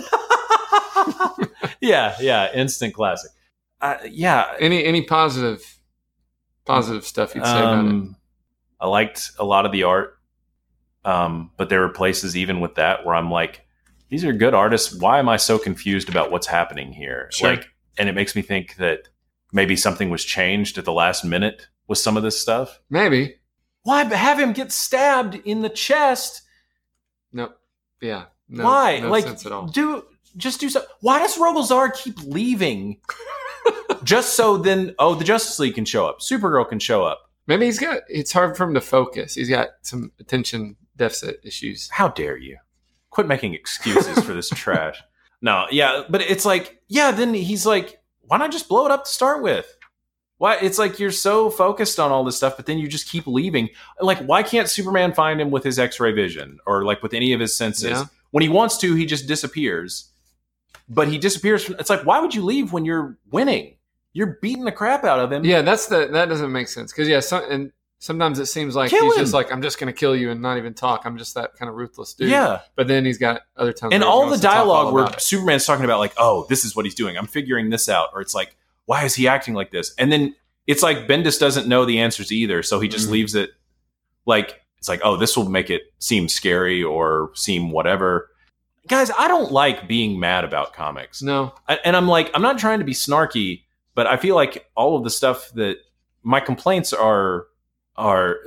A: yeah, yeah, instant classic. Uh, yeah,
B: Any any positive positive stuff you'd say about it?
A: um, I liked a lot of the art, um, but there were places even with that where I'm like, these are good artists. Why am I so confused about what's happening here?
B: Sure.
A: Like, and it makes me think that maybe something was changed at the last minute with some of this stuff.
B: Maybe.
A: Why have him get stabbed in the chest?
B: No. Yeah. No,
A: Why?
B: No
A: like,
B: sense at all.
A: do just do so. Why does Rogol Zaar keep leaving? Just so then, oh, the Justice League can show up. Supergirl can show up.
B: Maybe he's got. It's hard for him to focus. He's got some attention deficit issues.
A: How dare you? Quit making excuses for this trash. No, yeah, but it's like, yeah, then he's like, why not just blow it up to start with? Why? It's like you're so focused on all this stuff, but then you just keep leaving. Like, why can't Superman find him with his X-ray vision or like with any of his senses?
B: Yeah.
A: When he wants to, he just disappears. but he disappears. From, it's like, why would you leave when you're winning? You're beating the crap out of him.
B: Yeah, that's the that doesn't make sense because yeah, some, and sometimes it seems like
A: Kill
B: he's
A: him.
B: just like I'm just going to kill you and not even talk. I'm just that kind of ruthless dude.
A: Yeah,
B: but then he's got other times.
A: and
B: where he
A: all the
B: wants to talk all
A: dialogue where
B: about it.
A: Superman's talking about like, oh, this is what he's doing. I'm figuring this out, or it's like, why is he acting like this? And then it's like Bendis doesn't know the answers either, so he just
B: Mm-hmm.
A: leaves it like it's like, oh, this will make it seem scary or seem whatever. Guys, I don't like being mad about comics.
B: No,
A: I, and I'm like, I'm not trying to be snarky, but I feel like all of the stuff that my complaints are are.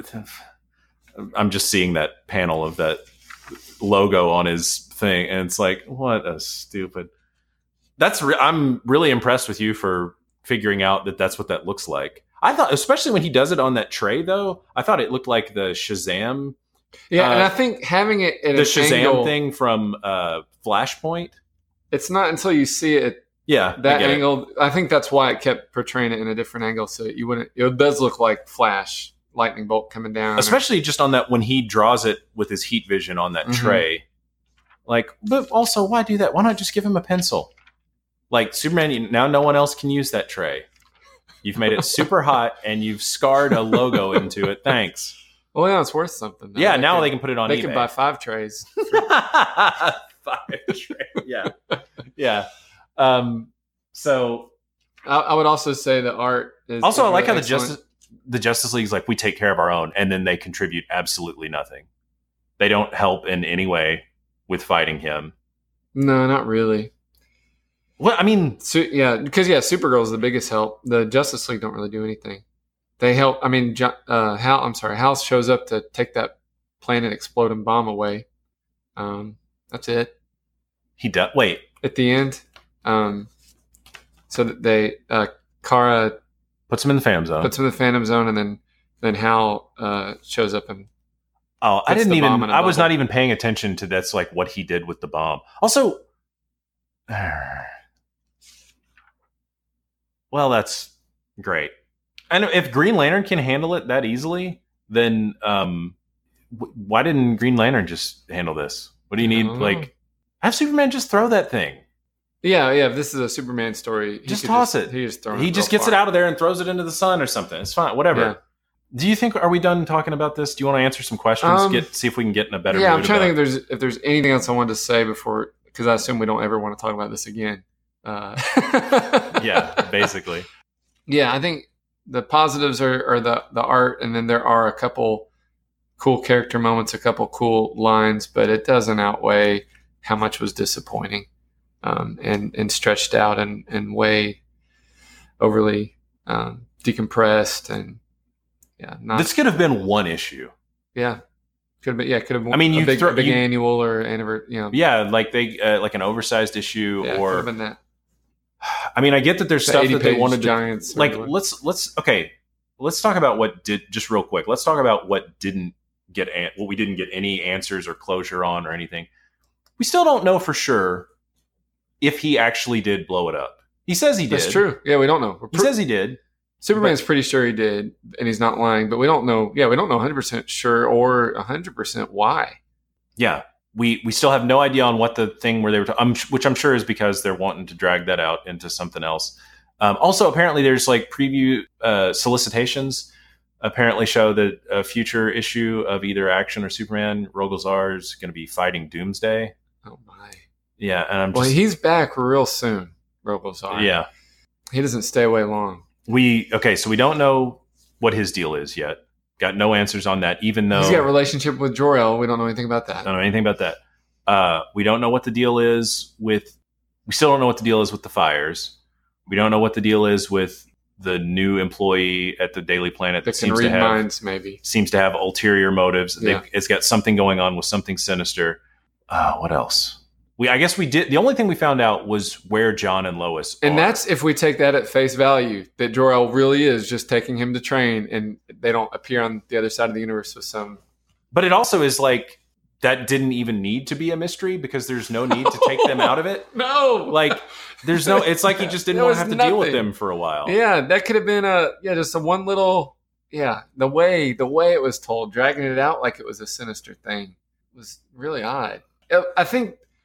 A: I'm just seeing that panel of that logo on his thing, and it's like, what a stupid. That's re- I'm really impressed with you for figuring out that that's what that looks like. I thought, especially when he does it on that tray, though, I thought it looked like the Shazam,
B: yeah,
A: Uh,
B: and I think having it at
A: the
B: an
A: Shazam
B: angle,
A: thing from uh, Flashpoint.
B: it's not until you see it at
A: Yeah, I
B: that
A: get it.
B: angle. I think that's why it kept portraying it in a different angle, so you wouldn't. It does look like Flash, lightning bolt coming down,
A: Especially just on that when he draws it with his heat vision on that
B: Mhm.
A: tray. Like, but also, why do that? Why not just give him a pencil? Like Superman, you- now no one else can use that tray. You've made it super hot and you've scarred a logo into it. Thanks.
B: Well, yeah, it's worth something. though.
A: Yeah, now
B: can,
A: they can put it on
B: They
A: eBay.
B: can buy five trays.
A: Five tray. Yeah, yeah. Um, so
B: I, I would also say the art is
A: also,
B: is
A: I like how
B: really
A: the
B: excellent.
A: Justice the Justice League's like, we take care of our own, and then they contribute absolutely nothing. They don't help in any way with fighting him.
B: No, not really.
A: Well, I mean,
B: So, yeah, because yeah, Supergirl is the biggest help. The Justice League don't really do anything. They help. I mean, Jo- uh, Hal. I'm sorry, Hal shows up to take that planet exploding bomb away. Um, that's it.
A: he does. Wait,
B: At the end, um, so that they uh, Kara
A: puts him in the fam zone.
B: puts him in the Phantom Zone, and then then Hal uh, shows up and
A: Oh, I
B: puts
A: didn't
B: the
A: even.
B: bomb in a
A: I was
B: bubble.
A: not even paying attention to that's like what he did with the bomb. Also, well, that's great. And if Green Lantern can handle it that easily, then um, w- why didn't Green Lantern just handle this? What do you
B: I
A: need?
B: don't know.
A: Like, have Superman just throw that thing.
B: yeah, yeah. If this is a Superman story, he
A: Just
B: could
A: toss it.
B: He just throw
A: He
B: it
A: just
B: real
A: gets it
B: far.
A: out of there and throws it into the sun or something. It's fine. Whatever.
B: Yeah.
A: Do you think? Are we done talking about this? Do you want to answer some questions?
B: Um,
A: get see if we can get in a better.
B: Yeah, I'm
A: mood
B: trying to think
A: about-
B: if there's if there's anything else I wanted to say before, because I assume we don't ever want to talk about this again. Uh,
A: Yeah, basically.
B: yeah. I think the positives are, are the the art, and then there are a couple cool character moments, a couple cool lines, but it doesn't outweigh how much was disappointing um, and and stretched out and and way overly um, decompressed and yeah, not
A: This could have been one issue.
B: yeah. Could have been, yeah, could have been
A: I mean,
B: a
A: you
B: big,
A: throw-
B: a big
A: you-
B: annual or anniversary, you know.
A: Yeah, like they uh, like an oversized issue,
B: Yeah, could
A: or
B: have been that.
A: I mean, I get that there's
B: The
A: stuff
B: eighty
A: that they
B: page
A: wanted to
B: giants. or
A: like.
B: what-
A: Let's let's okay. Let's talk about what did just real quick. Let's talk about what didn't get an- what we didn't get any answers or closure on or anything. We still don't know for sure if he actually did blow it up. He says he did.
B: That's true. Yeah, we don't know. We're
A: He
B: pr-
A: says he did.
B: Superman's pretty sure he did, and he's not lying. But we don't know. Yeah, we don't know one hundred percent sure or one hundred percent why.
A: Yeah, we we still have no idea on what the thing where they were, ta- I'm, which I'm sure is because they're wanting to drag that out into something else. Um, also, apparently, there's like preview uh, solicitations. Apparently, show that a future issue of either Action or Superman, Rogolzar is going to be fighting Doomsday.
B: Oh my!
A: Yeah, and I'm
B: Well,
A: just
B: he's back real soon. Robozar.
A: yeah.
B: he doesn't stay away long.
A: We okay, so we don't know what his deal is yet. Got no answers on that, even though
B: He's got a relationship with Jor-El. We don't know anything about that.
A: I don't know anything about that. Uh, we don't know what the deal is with. We still don't know what the deal is with the fires. We don't know what the deal is with the new employee at the Daily Planet that
B: That can
A: seems to
B: read
A: have
B: minds, maybe.
A: seems to have ulterior motives.
B: Yeah.
A: They've It's got something going on with something sinister. Uh, what else? We I guess we did. The only thing we found out was where John and Lois
B: And
A: are.
B: that's if we take that at face value, that Jor-El really is just taking him to train, and they don't appear on the other side of the universe with some.
A: But it also is like that didn't even need to be a mystery because there's no need to take them out of it.
B: No,
A: Like there's no. It's like he just didn't
B: There
A: want to
B: was
A: have to deal with
B: nothing.
A: them for a while.
B: yeah, that could have been a yeah, just a one little yeah. The way the way it was told, dragging it out like it was a sinister thing, was really odd. I think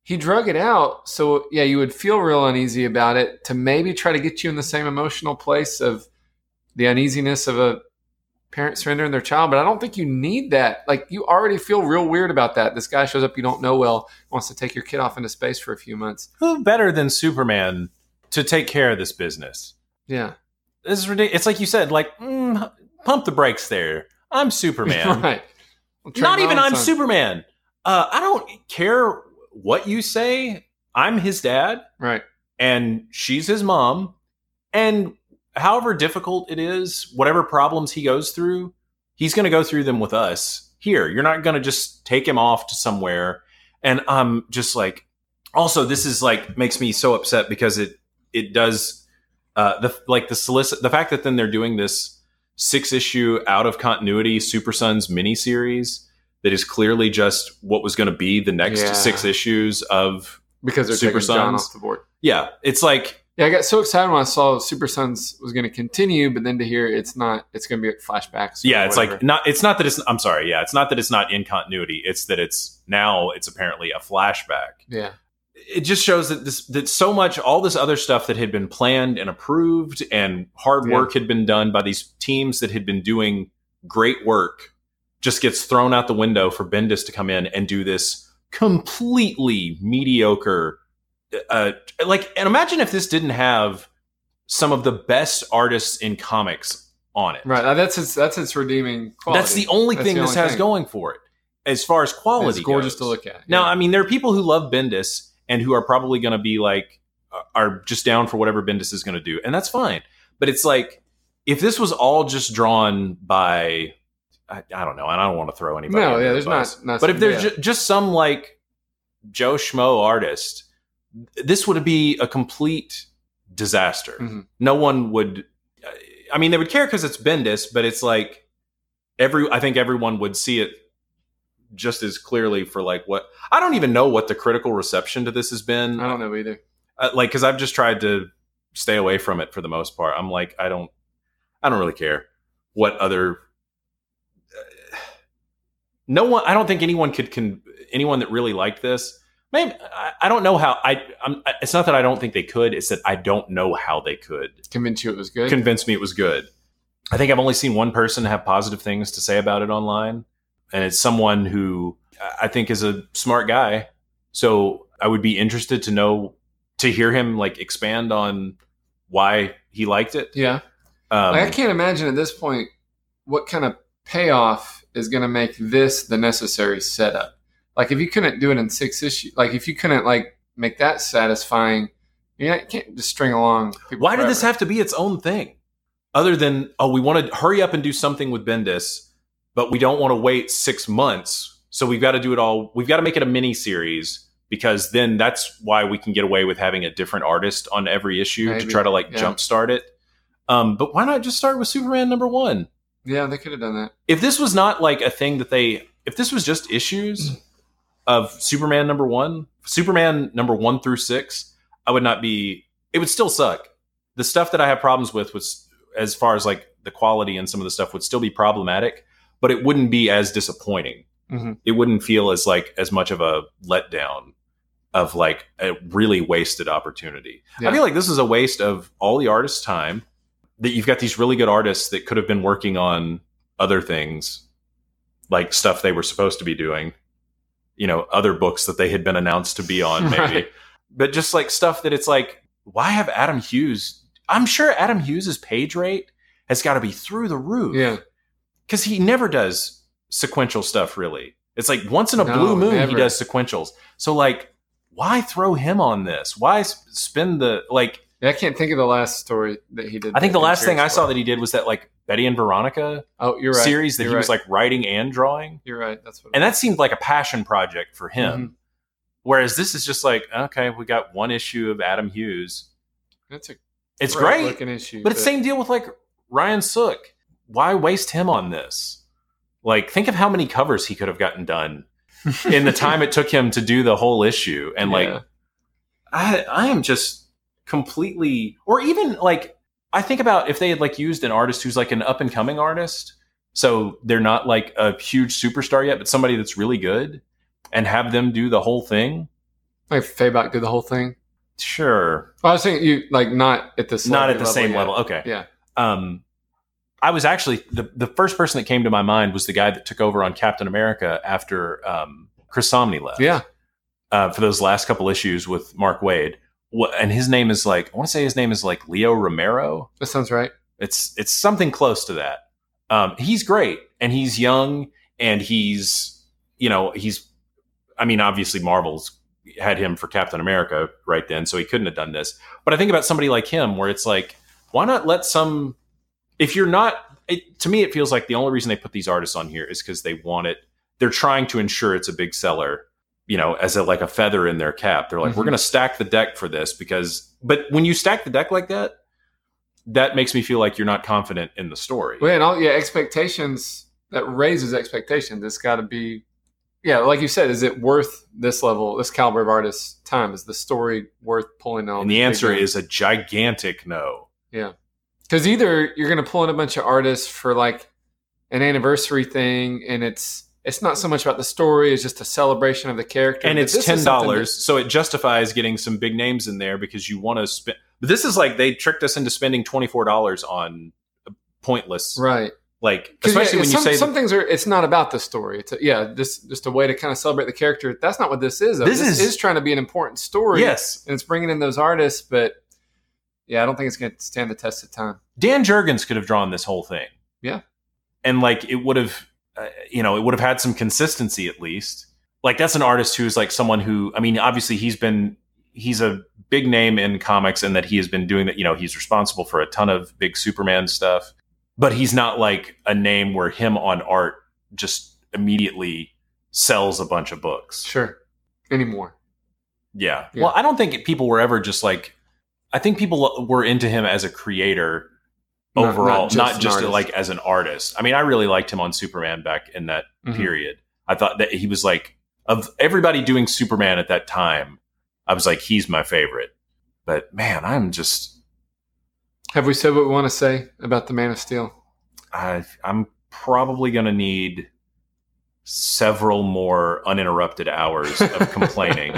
B: he drug it out. So yeah, you would feel real uneasy about it to maybe try to get you in the same emotional place of the uneasiness of a parent surrendering their child. But I don't think you need that. Like, you already feel real weird about that. This guy shows up you don't know well, wants to take your kid off into space for a few months.
A: Who better than Superman to take care of this business?
B: Yeah.
A: This is ridiculous. It's like you said, like, mm, pump the brakes there. I'm Superman.
B: Right.
A: Not even I'm Superman. Uh, I don't care what you say. I'm his dad.
B: Right.
A: And she's his mom. And however difficult it is, whatever problems he goes through, he's going to go through them with us here. You're not going to just take him off to somewhere. And I'm just like, also, this is like, makes me so upset because it, it does, uh, the, like the solicit, the fact that then they're doing this six issue out of continuity Super Sons miniseries that is clearly just what was going to be the next
B: Yeah.
A: six issues of
B: Because they're
A: Super
B: taking John
A: Sons.
B: off the board.
A: Yeah. It's like,
B: Yeah, I got so excited when I saw Super Sons was going to continue, but then to hear it's not, it's going to be flashbacks. or
A: yeah, it's
B: whatever.
A: like not, it's not that it's, I'm sorry. Yeah. It's not that it's not in continuity. It's that it's now it's apparently a flashback.
B: Yeah.
A: It just shows that this, that so much, all this other stuff that had been planned and approved and hard
B: Yeah.
A: work had been done by these teams that had been doing great work just gets thrown out the window for Bendis to come in and do this completely mediocre. Uh, like, and imagine if this didn't have some of the best artists in comics on it.
B: Right. Uh, That's its, that's its redeeming quality.
A: That's the only
B: That's
A: thing
B: the
A: this
B: only
A: has
B: thing.
A: going for it. As far as quality
B: It's gorgeous
A: goes.
B: to look at.
A: Now,
B: Yeah.
A: I mean, there are people who love Bendis and who are probably going to be like, uh, are just down for whatever Bendis is going to do. And that's fine. But it's like, if this was all just drawn by, I, I don't know, and I don't want to throw anybody.
B: No,
A: under
B: yeah,
A: the
B: there's
A: bus.
B: not, not
A: But if there's
B: yeah.
A: ju- just some like Joe Schmo artist, this would be a complete disaster.
B: Mhm.
A: No one would, I mean, they would care because it's Bendis, but it's like, every, I think everyone would see it just as clearly for like what, I don't even know what the critical reception to this has been.
B: I don't know either.
A: Uh, like, cause I've just tried to stay away from it for the most part. I'm like, I don't, I don't really care what other, uh, no one, I don't think anyone could, con- anyone that really liked this, maybe, I, I don't know how I, I'm, it's not that I don't think they could, it's that I don't know how they could
B: Convince you it was good?
A: convince me it was good. I think I've only seen one person have positive things to say about it online. And it's someone who I think is a smart guy. So I would be interested to know, to hear him like expand on why he liked it.
B: Yeah.
A: Um,
B: Like, I can't imagine at this point what kind of payoff is going to make this the necessary setup. Like, if you couldn't do it in six issues, like if you couldn't like make that satisfying, you know, you can't just string along. people
A: why did
B: forever.
A: this have to be its own thing? Other than, oh, we want to hurry up and do something with Bendis, but we don't want to wait six months. So we've got to do it all. We've got to make it a mini series because then that's why we can get away with having a different artist on every issue
B: Maybe,
A: to try to like
B: yeah.
A: jumpstart it. Um, but why not just start with Superman number one?
B: Yeah, they could have done that.
A: If this was not like a thing that they, if this was just issues of Superman number one, Superman number one through six, I would not be, it would still suck. The stuff that I have problems with was, as far as like the quality and some of the stuff would still be problematic, but it wouldn't be as disappointing.
B: Mm-hmm.
A: It wouldn't feel as like as much of a letdown of like a really wasted opportunity.
B: Yeah.
A: I feel like this is a waste of all the artists' time, that you've got these really good artists that could have been working on other things, like stuff they were supposed to be doing, you know, other books that they had been announced to be on maybe,
B: Right.
A: but just like stuff that it's like, why have Adam Hughes? I'm sure Adam Hughes's page rate has got to be through the roof.
B: Yeah.
A: Cause he never does sequential stuff really. It's like once in a
B: No,
A: blue moon,
B: never.
A: he does sequentials. So like, why throw him on this? Why sp- spend the, like,
B: Yeah, I can't think of the last story that he did.
A: I think the
B: in
A: last thing I
B: series
A: saw
B: four.
A: that he did was that like Betty and Veronica
B: Oh, you're right.
A: series that
B: You're
A: he was
B: right.
A: like writing and drawing.
B: You're right. That's what.
A: And that seemed like a passion project for him.
B: Mhm.
A: Whereas this is just like, okay, we got one issue of Adam Hughes.
B: That's a
A: It's great,
B: looking issue,
A: but it's same deal with like Ryan Sook. Why waste him on this? Like, think of how many covers he could have gotten done in the time it took him to do the whole issue. And like,
B: Yeah.
A: I I am just completely, or even like, I think about if they had like used an artist who's like an up and coming artist. So they're not like a huge superstar yet, but somebody that's really good, and have them do the whole thing.
B: Like Fabok did the whole thing.
A: Sure.
B: Well, I was saying you like not at the
A: not at the
B: level
A: same
B: yet.
A: level. Okay.
B: Yeah.
A: Um, I was actually the the first person that came to my mind was the guy that took over on Captain America after um, Chris Samnee left.
B: Yeah.
A: Uh, for those last couple issues with Mark Waid, what, and his name is like I want to say his name is like Leo Romero.
B: That sounds right.
A: It's it's something close to that. Um, he's great, and he's young, and he's you know he's. I mean, obviously Marvel's had him for Captain America right then, so he couldn't have done this. But I think about somebody like him, where it's like, why not let some? If you're not, it, to me, it feels like the only reason they put these artists on here is because they want it. They're trying to ensure it's a big seller, you know, as a, like a feather in their cap. They're like, mm-hmm. we're going to stack the deck for this because, but when you stack the deck like that, that makes me feel like you're not confident in the story.
B: Well, and all, yeah, expectations, that raises expectations. It's got to be, yeah, like you said, is it worth this level, this caliber of artist's time? Is the story worth pulling on?
A: And the answer is a gigantic no.
B: Yeah. Because either you're going to pull in a bunch of artists for like an anniversary thing, and it's it's not so much about the story; it's just a celebration of the character.
A: And it's ten dollars, so it justifies getting some big names in there because you want to spend. But this is like they tricked us into spending twenty four dollars on pointless,
B: right?
A: Like especially
B: yeah,
A: when
B: some,
A: you say
B: some things are. It's not about the story. It's a, yeah, just just a way to kind of celebrate the character. That's not what this is. Though.
A: This,
B: this
A: is,
B: is trying to be an important story.
A: Yes,
B: and it's bringing in those artists, but. Yeah, I don't think it's going to stand the test of time.
A: Dan Jurgens could have drawn this whole thing.
B: Yeah.
A: And like it would have, uh, you know, it would have had some consistency at least. Like that's an artist who's like someone who, I mean, obviously he's been, he's a big name in comics and that he has been doing that, you know, he's responsible for a ton of big Superman stuff, but he's not like a name where him on art just immediately sells a bunch of books.
B: Sure. Anymore.
A: Yeah.
B: yeah.
A: Well, I don't think people were ever just like, I think people were into him as a creator overall, not, not just, not just like as an artist. I mean, I really liked him on Superman back in that mm-hmm. period. I thought that he was like, of everybody doing Superman at that time, I was like, he's my favorite. But man, I'm just.
B: Have we said what we want to say about the Man of Steel?
A: I, I'm probably going to need several more uninterrupted hours of complaining.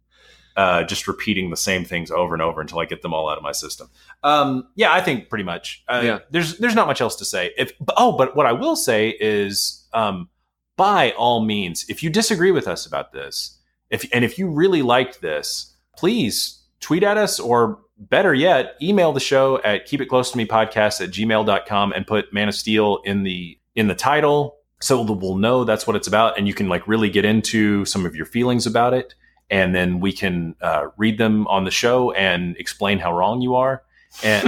A: Uh, just repeating the same things over and over until I get them all out of my system. Um, yeah, I think pretty much. Uh,
B: yeah.
A: There's there's not much else to say. If oh, but what I will say is, um, by all means, if you disagree with us about this, if and if you really liked this, please tweet at us, or better yet, email the show at keep it close to me podcast at gmail dot com and put Man of Steel in the in the title, so we'll know that's what it's about, and you can like really get into some of your feelings about it. And then we can uh, read them on the show and explain how wrong you are. And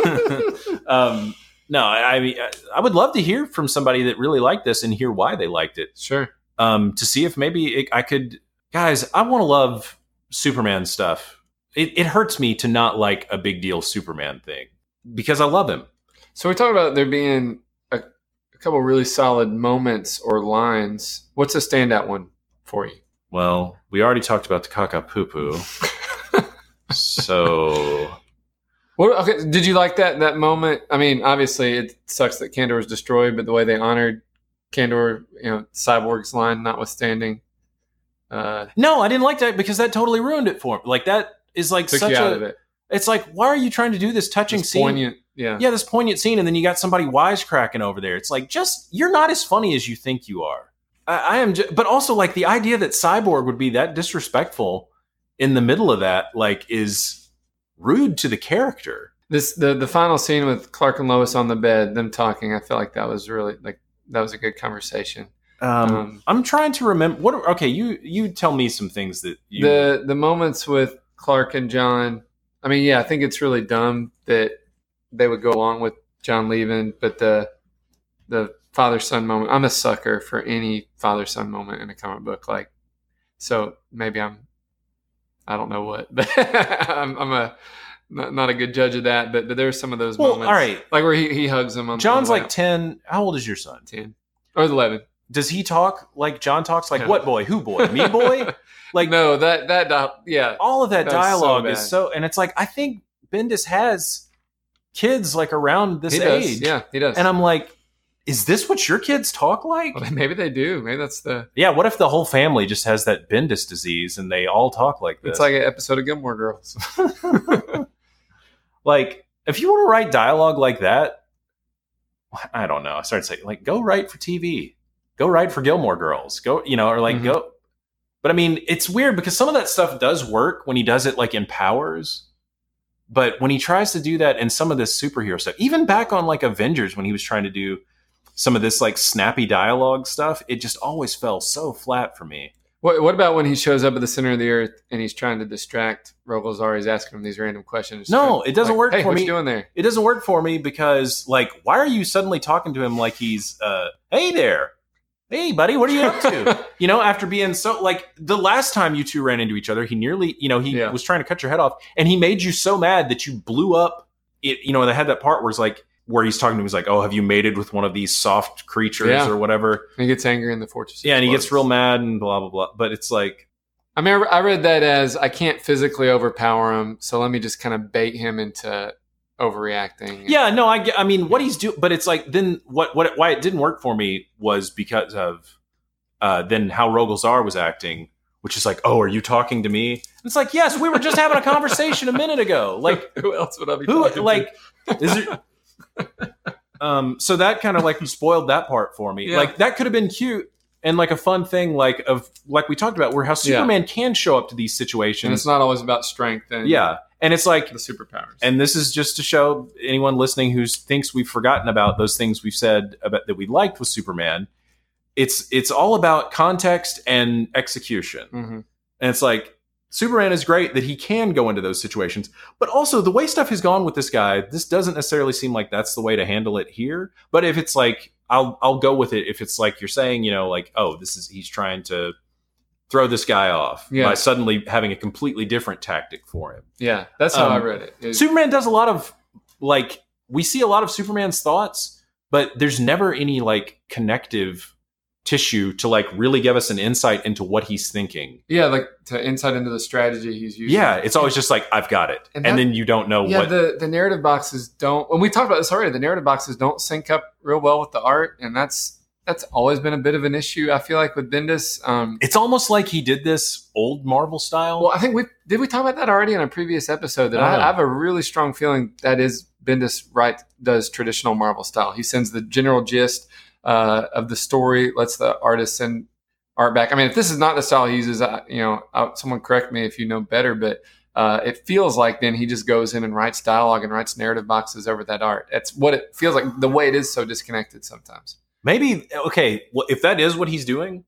A: um, no, I, I mean, I would love to hear from somebody that really liked this and hear why they liked it.
B: Sure.
A: Um, to see if maybe it, I could, guys, I want to love Superman stuff. It, it hurts me to not like a big deal Superman thing because I love him.
B: So we talked about there being a, a couple really solid moments or lines. What's a standout one for you?
A: Well, we already talked about the caca poo poo. So,
B: well, okay. Did you like that that moment? I mean, obviously, it sucks that Kandor was destroyed, but the way they honored Kandor, you know, Cyborg's line notwithstanding. Uh,
A: no, I didn't like that because that totally ruined it for me. Like that is like
B: took
A: such
B: you out
A: a.
B: of it.
A: It's like, why are you trying to do this touching
B: this
A: scene?
B: Poignant, yeah,
A: yeah, this poignant scene, and then you got somebody wisecracking over there. It's like, just you're not as funny as you think you are. I, I am, just, but also like the idea that Cyborg would be that disrespectful in the middle of that, like, is rude to the character.
B: This the the final scene with Clark and Lois on the bed, them talking. I feel like that was really like that was a good conversation.
A: Um,
B: um,
A: I'm trying to remember what. Okay, you you tell me some things that you,
B: the the moments with Clark and John. I mean, yeah, I think it's really dumb that they would go along with John leaving, but the the father-son moment, I'm a sucker for any father-son moment in a comic book. Like, so maybe I'm, I don't know what, but I'm, I'm a, not, not a good judge of that, but, but there's some of those
A: well,
B: moments.
A: All right.
B: Like where he, he hugs him on
A: John's
B: on
A: like ten. How old is your son?
B: ten. Or eleven.
A: Does he talk like John talks? Like,
B: No.
A: what boy? Who boy? Me boy? Like,
B: no, that, that, di- yeah.
A: all of that
B: That was so
A: dialogue
B: bad.
A: is so, and it's like, I think Bendis has kids like around this
B: He
A: age.
B: does. Yeah, he does.
A: And I'm like, is this what your kids talk like?
B: Well, maybe they do. Maybe that's the...
A: Yeah, what if the whole family just has that Bendis disease and they all talk like this?
B: It's like an episode of Gilmore Girls.
A: Like, if you want to write dialogue like that, I don't know. I started saying, like, go write for T V. Go write for Gilmore Girls. Go, you know, or like mm-hmm. go. But I mean, it's weird because some of that stuff does work when he does it like in Powers. But when he tries to do that in some of this superhero stuff, even back on like Avengers, when he was trying to do some of this like snappy dialogue stuff, it just always fell so flat for me.
B: What What about when he shows up at the center of the earth and he's trying to distract Rogol Zaar? He's asking him these random questions.
A: No, it doesn't
B: like,
A: work
B: hey,
A: for
B: what
A: me.
B: You doing there?
A: It doesn't work for me because, like, why are you suddenly talking to him like he's, uh, hey there, hey buddy, what are you up to? You know, after being so like the last time you two ran into each other, he nearly, you know, he yeah. was trying to cut your head off, and he made you so mad that you blew up. It, you know, they had that part where it's like. Where he's talking to him, he's like, oh, have you mated with one of these soft creatures yeah. or whatever?
B: And he gets angry in the fortress.
A: Yeah, and he gets real mad and blah, blah, blah. But it's like...
B: I mean, I read that as, I can't physically overpower him, so let me just kind of bait him into overreacting.
A: Yeah, no, I get, I mean, what he's doing... But it's like, then what? What? why it didn't work for me was because of uh, then how Rogol Zaar was acting, which is like, oh, are you talking to me? And it's like, yes, we were just having a conversation a minute ago. Like,
B: who else would I be
A: who,
B: talking
A: like,
B: to?
A: Is there... um so that kind of like spoiled that part for me. Yeah. Like that could have been cute and like a fun thing like of like we talked about where how Superman yeah. can show up to these situations,
B: and it's not always about strength and
A: yeah and it's like
B: the superpowers. And
A: this is just to show anyone listening who thinks we've forgotten about those things we've said about that we liked with Superman. It's it's all about context and execution. Mm-hmm. And it's like Superman is great that he can go into those situations, but also the way stuff has gone with this guy, this doesn't necessarily seem like that's the way to handle it here. But if it's like, I'll I'll go with it. If it's like you're saying, you know, like, oh, this is he's trying to throw this guy off yeah. by suddenly having a completely different tactic for him.
B: Yeah, that's how um, I read it. it.
A: Superman does a lot of like we see a lot of Superman's thoughts, but there's never any like connective tissue to like really give us an insight into what he's thinking.
B: Yeah, like to insight into the strategy he's using.
A: Yeah, it's always just like, I've got it. And, that, and then you don't know
B: yeah,
A: what...
B: Yeah, the, the narrative boxes don't... When we talked about this already, the narrative boxes don't sync up real well with the art, and that's that's always been a bit of an issue, I feel like, with Bendis. Um,
A: it's almost like he did this old Marvel style.
B: Well, I think we... Did we talk about that already in a previous episode? That I, I have a really strong feeling that is Bendis right does traditional Marvel style. He sends the general gist... Uh, of the story, lets the artist send art back. I mean, if this is not the style he uses, uh, you know, uh, someone correct me if you know better, but uh, it feels like then he just goes in and writes dialogue and writes narrative boxes over that art. It's what it feels like, the way it is so disconnected sometimes.
A: Maybe, okay, well, if that is what he's doing,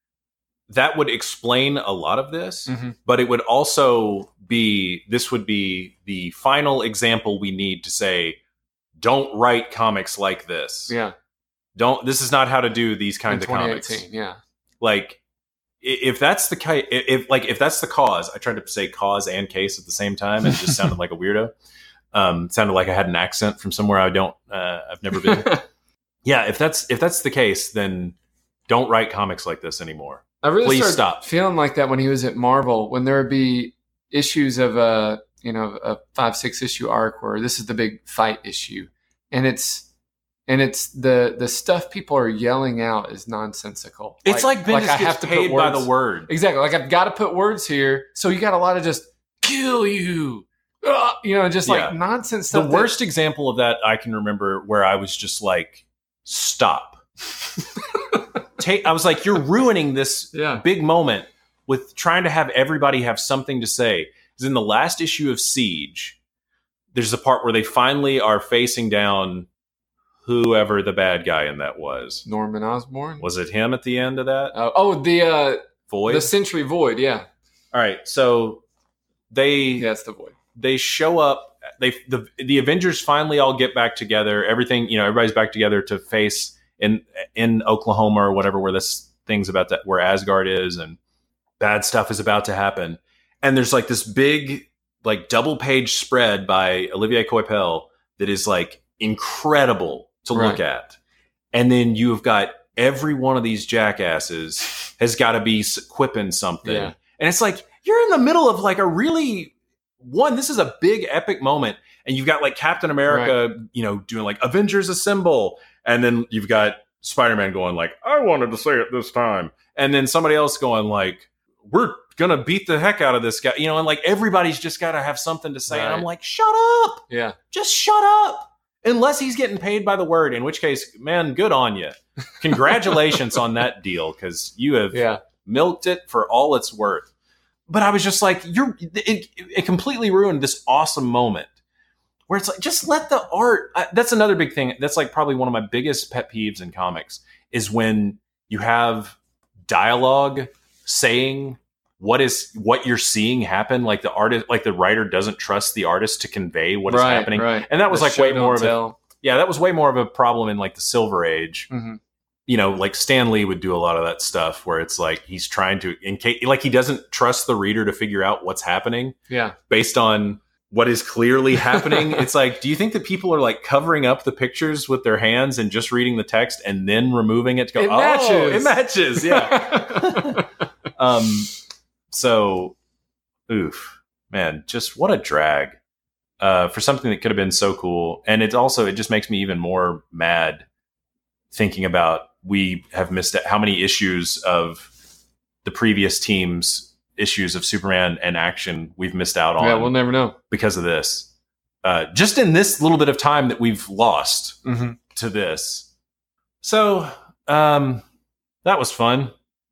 A: that would explain a lot of this, mm-hmm. but it would also be, this would be the final example we need to say, don't write comics like this.
B: Yeah.
A: Don't. This is not how to do these kinds of comics.
B: Yeah,
A: like if that's the kind, if like if that's the cause, I tried to say cause and case at the same time, and it just sounded like a weirdo. Um, it sounded like I had an accent from somewhere I don't. Uh, I've never been. Yeah, if that's if that's the case, then don't write comics like this anymore.
B: I really
A: Please
B: started
A: stop.
B: feeling like that when he was at Marvel, when there would be issues of a you know a five six issue arc where this is the big fight issue, and it's. And it's the the stuff people are yelling out is nonsensical.
A: It's like, like Bendis like I
B: gets
A: have to paid by the word.
B: Exactly. Like I've got to put words here. So you got a lot of just kill you. Ugh, you know, just yeah. like nonsense stuff.
A: The that, worst example of that I can remember where I was just like, stop. Take, I was like, you're ruining this
B: yeah.
A: big moment with trying to have everybody have something to say. Because in the last issue of Siege, there's a part where they finally are facing down whoever the bad guy in that was.
B: Norman Osborn?
A: Was it him at the end of that?
B: Uh, oh, the uh,
A: Void?
B: The Sentry Void, yeah.
A: All right, so they...
B: Yeah, it's the Void.
A: They show up. They the the Avengers finally all get back together. Everything, you know, everybody's back together to face in in Oklahoma or whatever, where this thing's about to, where Asgard is, and bad stuff is about to happen. And there's like this big, like double page spread by Olivier Coipel that is like incredible to
B: right.
A: look at. And then you've got every one of these jackasses has got to be quipping something.
B: Yeah.
A: And it's like, you're in the middle of like a really, one, this is a big epic moment. And you've got like Captain America,
B: right.
A: you know, doing like Avengers Assemble. And then you've got Spider-Man going like, I wanted to say it this time. And then somebody else going like, we're going to beat the heck out of this guy. You know, and like everybody's just got to have something to say. Right. And I'm like, shut up.
B: Yeah.
A: Just shut up. Unless he's getting paid by the word, in which case, man, good on you. Congratulations on that deal, because you have
B: yeah.
A: milked it for all it's worth. But I was just like, you're it, it completely ruined this awesome moment where it's like, just let the art. I, that's another big thing. That's like probably one of my biggest pet peeves in comics is when you have dialogue saying what is what you're seeing happen. Like the artist, like the writer doesn't trust the artist to convey what
B: right,
A: is happening.
B: Right.
A: And that was
B: the
A: like way more of
B: tell.
A: a, yeah, that was way more of a problem in like the Silver Age.
B: Mm-hmm.
A: You know, like Stan Lee would do a lot of that stuff where it's like he's trying to, in case, like he doesn't trust the reader to figure out what's happening.
B: Yeah.
A: Based on what is clearly happening. It's like, do you think that people are like covering up the pictures with their hands and just reading the text and then removing it to go,
B: it
A: oh,
B: matches.
A: it matches. Yeah. um, so, oof, man, just what a drag uh, for something that could have been so cool. And it's also, it just makes me even more mad thinking about we have missed how many issues of the previous team's issues of Superman and Action we've missed out on.
B: Yeah, we'll never know
A: because of this. Uh, just in this little bit of time that we've lost
B: mm-hmm.
A: to this. So um, that was fun.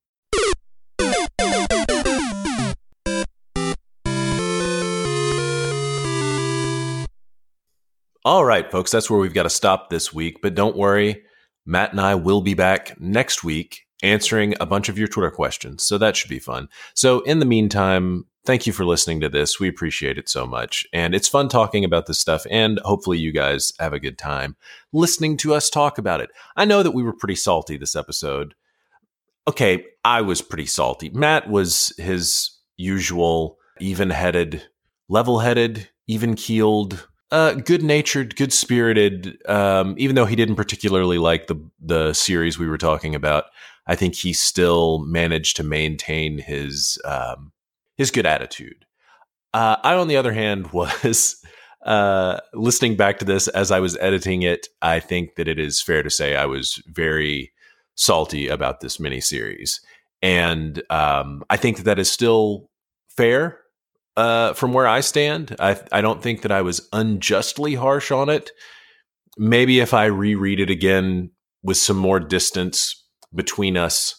A: All right, folks, that's where we've got to stop this week. But don't worry, Matt and I will be back next week answering a bunch of your Twitter questions. So that should be fun. So in the meantime, thank you for listening to this. We appreciate it so much. And it's fun talking about this stuff. And hopefully you guys have a good time listening to us talk about it. I know that we were pretty salty this episode. Okay, I was pretty salty. Matt was his usual even-headed, level-headed, even-keeled, Uh, good-natured, good-spirited, um, even though he didn't particularly like the the series we were talking about, I think he still managed to maintain his um, his good attitude. Uh, I, on the other hand, was uh, listening back to this as I was editing it. I think that it is fair to say I was very salty about this miniseries, and um, I think that that is still fair. Uh, from where I stand, I I don't think that I was unjustly harsh on it. Maybe if I reread it again with some more distance between us,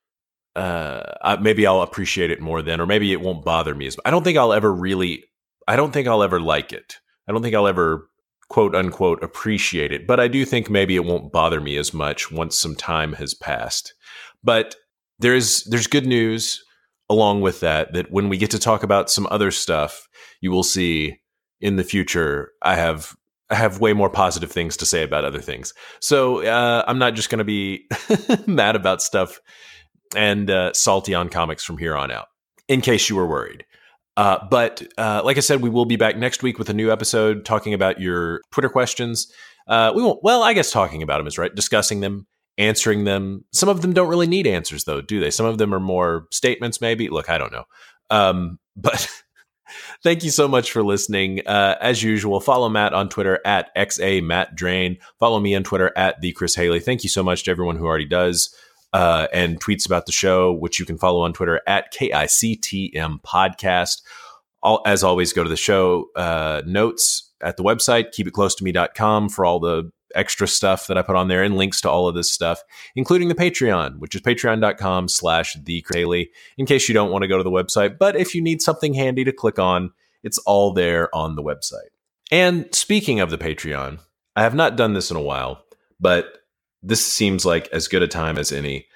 A: uh, I, maybe I'll appreciate it more then, or maybe it won't bother me as much. I don't think I'll ever really, I don't think I'll ever like it. I don't think I'll ever, quote unquote, appreciate it. But I do think maybe it won't bother me as much once some time has passed. But there's there's good news along with that, that when we get to talk about some other stuff, you will see in the future, I have I have way more positive things to say about other things. So uh, I'm not just going to be mad about stuff and uh, salty on comics from here on out, in case you were worried. Uh, but uh, like I said, we will be back next week with a new episode talking about your Twitter questions. Uh, we won't, well, I guess talking about them is right, discussing them, answering them. Some of them don't really need answers, though, do they? Some of them are more statements, maybe. Look, I don't know. Um, but thank you so much for listening. Uh, as usual, follow Matt on Twitter at X A Matt Drain. Follow me on Twitter at the Chris Haley. Thank you so much to everyone who already does uh, and tweets about the show, which you can follow on Twitter at K I C T M Podcast. All, as always, go to the show uh, notes at the website, keep it close to me dot com for all the extra stuff that I put on there and links to all of this stuff, including the Patreon, which is patreon.com slash the Chris Haley, in case you don't want to go to the website. But if you need something handy to click on, it's all there on the website. And speaking of the Patreon, I have not done this in a while, but this seems like as good a time as any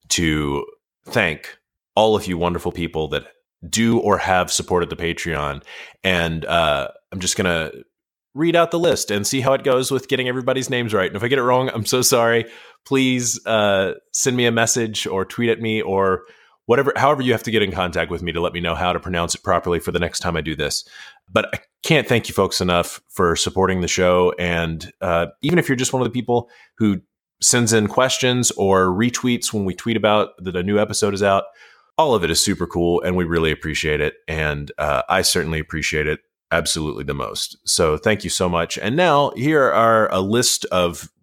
A: to thank all of you wonderful people that do or have supported the Patreon. And uh, I'm just going to read out the list and see how it goes with getting everybody's names right. And if I get it wrong, I'm so sorry. Please uh, send me a message or tweet at me or whatever, however you have to get in contact with me to let me know how to pronounce it properly for the next time I do this. But I can't thank you folks enough for supporting the show. And uh, even if you're just one of the people who sends in questions or retweets when we tweet about that a new episode is out, all of it is super cool and we really appreciate it. And uh, I certainly appreciate it absolutely the most. So thank you so much. And now here are a list of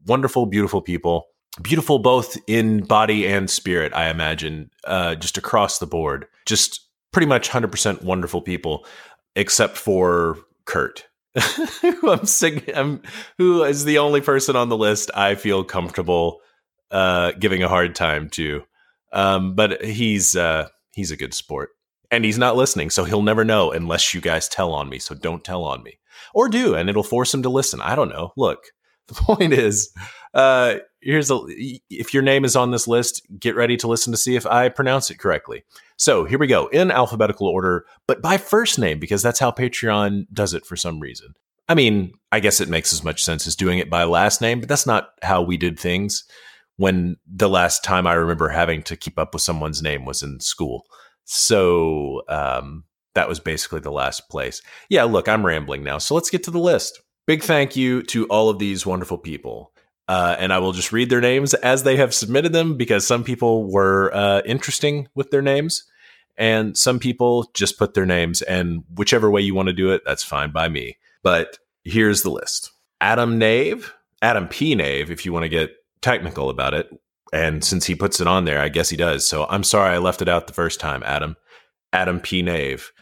A: wonderful, beautiful people. Beautiful both in body and spirit, I imagine, uh, just across the board. Just pretty much one hundred percent wonderful people, except for Kurt, who I'm, sig- I'm who is the only person on the list I feel comfortable uh, giving a hard time to. Um, but he's uh, he's a good sport, and he's not listening, so he'll never know unless you guys tell on me. So don't tell on me, or do, and it'll force him to listen. I don't know. Look, the point is, uh, here's a if your name is on this list, get ready to listen to see if I pronounce it correctly. So here we go, in alphabetical order, but by first name, because that's how Patreon does it for some reason. I mean, I guess it makes as much sense as doing it by last name, but that's not how we did things when the last time I remember having to keep up with someone's name was in school. So um, that was basically the last place. Yeah, look, I'm rambling now. So let's get to the list. Big thank you to all of these wonderful people. Uh, and I will just read their names as they have submitted them, because some people were uh, interesting with their names and some people just put their names, and whichever way you want to do it, that's fine by me. But here's the list. Adam Nave, Adam P. Nave, if you want to get technical about it. And since he puts it on there, I guess he does. So I'm sorry I left it out the first time, Adam. Adam P. Nave.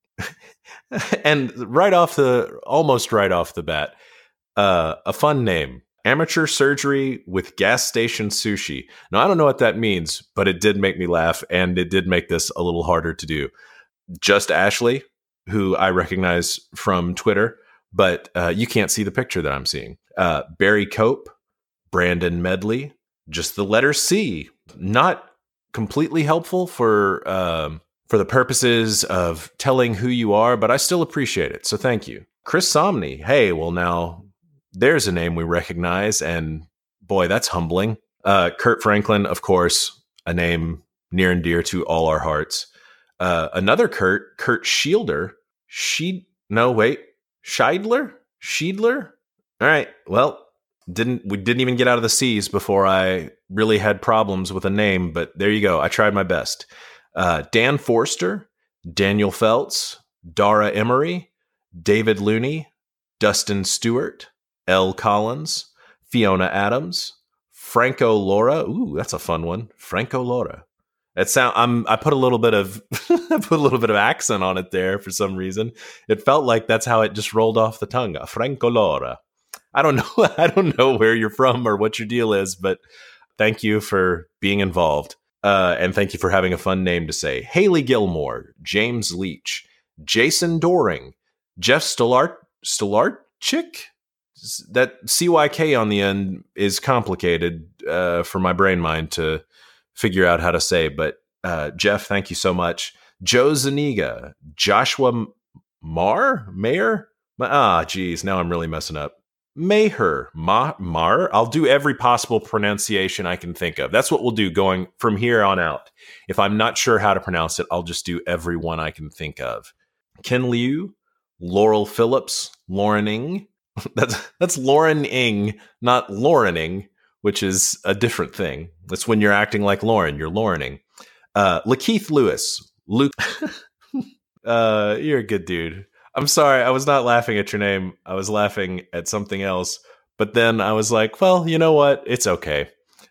A: And right off the, almost right off the bat, uh, a fun name. Amateur surgery with gas station sushi. Now, I don't know what that means, but it did make me laugh, and it did make this a little harder to do. Just Ashley, who I recognize from Twitter, but uh, you can't see the picture that I'm seeing. Uh, Barry Cope, Brandon Medley, just the letter C. Not completely helpful for um, for the purposes of telling who you are, but I still appreciate it, so thank you. Chris Somney. Hey, well now, there's a name we recognize, and boy, that's humbling. Uh, Kurt Franklin, of course, a name near and dear to all our hearts. Uh, another Kurt, Kurt Shielder. She, no, wait, Scheidler? Schiedler? All right, well, didn't we didn't even get out of the C's before I really had problems with a name, but there you go. I tried my best. Uh, Dan Forster, Daniel Feltz, Dara Emery, David Looney, Dustin Stewart, L. Collins, Fiona Adams, Franco Laura. Ooh, that's a fun one. Franco Laura. It sound. I'm. I put a little bit of. I put a little bit of accent on it there for some reason. It felt like that's how it just rolled off the tongue. Franco Laura. I don't know. I don't know where you're from or what your deal is, but thank you for being involved, uh, and thank you for having a fun name to say. Haley Gilmore, James Leach, Jason Doring, Jeff Stolart Stolarczyk. That C Y K on the end is complicated uh, for my brain mind to figure out how to say, but uh, Jeff, thank you so much. Joe Zaniga, Joshua Marr, Mayer, ah, geez, now I'm really messing up. Maher, Ma, Mar. I'll do every possible pronunciation I can think of. That's what we'll do going from here on out. If I'm not sure how to pronounce it, I'll just do every one I can think of. Ken Liu, Laurel Phillips, Lauren Ing. That's that's Lauren Ing, not Laurening, which is a different thing. That's when you're acting like Lauren, you're Laurening. Uh, Lakeith Lewis, Luke. uh, you're a good dude. I'm sorry, I was not laughing at your name. I was laughing at something else. But then I was like, well, you know what? It's okay.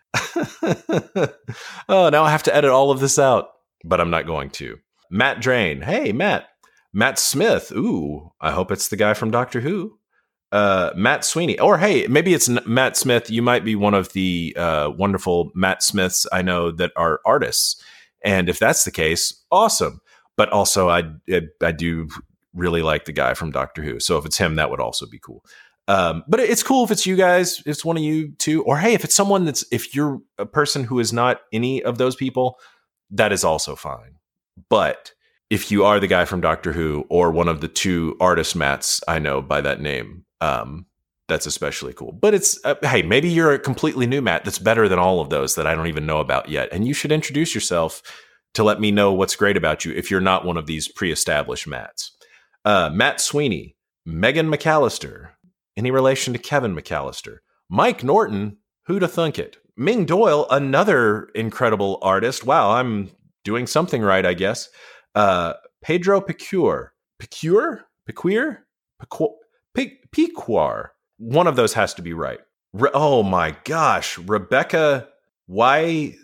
A: Oh, now I have to edit all of this out, but I'm not going to. Matt Drain. Hey, Matt. Matt Smith. Ooh, I hope it's the guy from Doctor Who. Uh, Matt Sweeney, or hey, maybe it's Matt Smith. You might be one of the uh, wonderful Matt Smiths I know that are artists, and if that's the case, awesome. But also, I I, I do really like the guy from Doctor Who, so if it's him, that would also be cool. Um, but it's cool if it's you guys, if it's one of you two, or hey, if it's someone that's if you're a person who is not any of those people, that is also fine. But if you are the guy from Doctor Who or one of the two artist Matts I know by that name. Um, that's especially cool. But it's, uh, hey, maybe you're a completely new Matt that's better than all of those that I don't even know about yet. And you should introduce yourself to let me know what's great about you if you're not one of these pre-established Matts. Uh, Matt Sweeney, Megan McAllister, any relation to Kevin McAllister? Mike Norton, who'da thunk it? Ming Doyle, another incredible artist. Wow, I'm doing something right, I guess. Uh, Pedro Pecure. Pecure? Pecuir? Pecuir? Piquar. One of those has to be right. Re- oh my gosh, Rebecca Weiskirchen?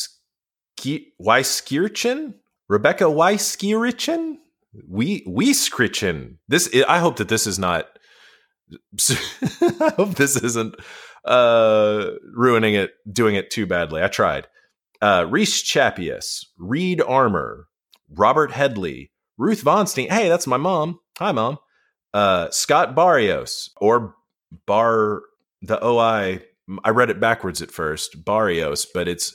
A: Weiskirchen? Rebecca Weiskirchen? We Weiskirchen. This I hope that this is not I hope this isn't uh ruining it, doing it too badly. I tried. Uh Reese Chapius, Reed Armour, Robert Headley, Ruth Vonstein. Hey, that's my mom. Hi, Mom. Uh, Scott Barrios, or Bar, the O I, I read it backwards at first, Barrios, but it's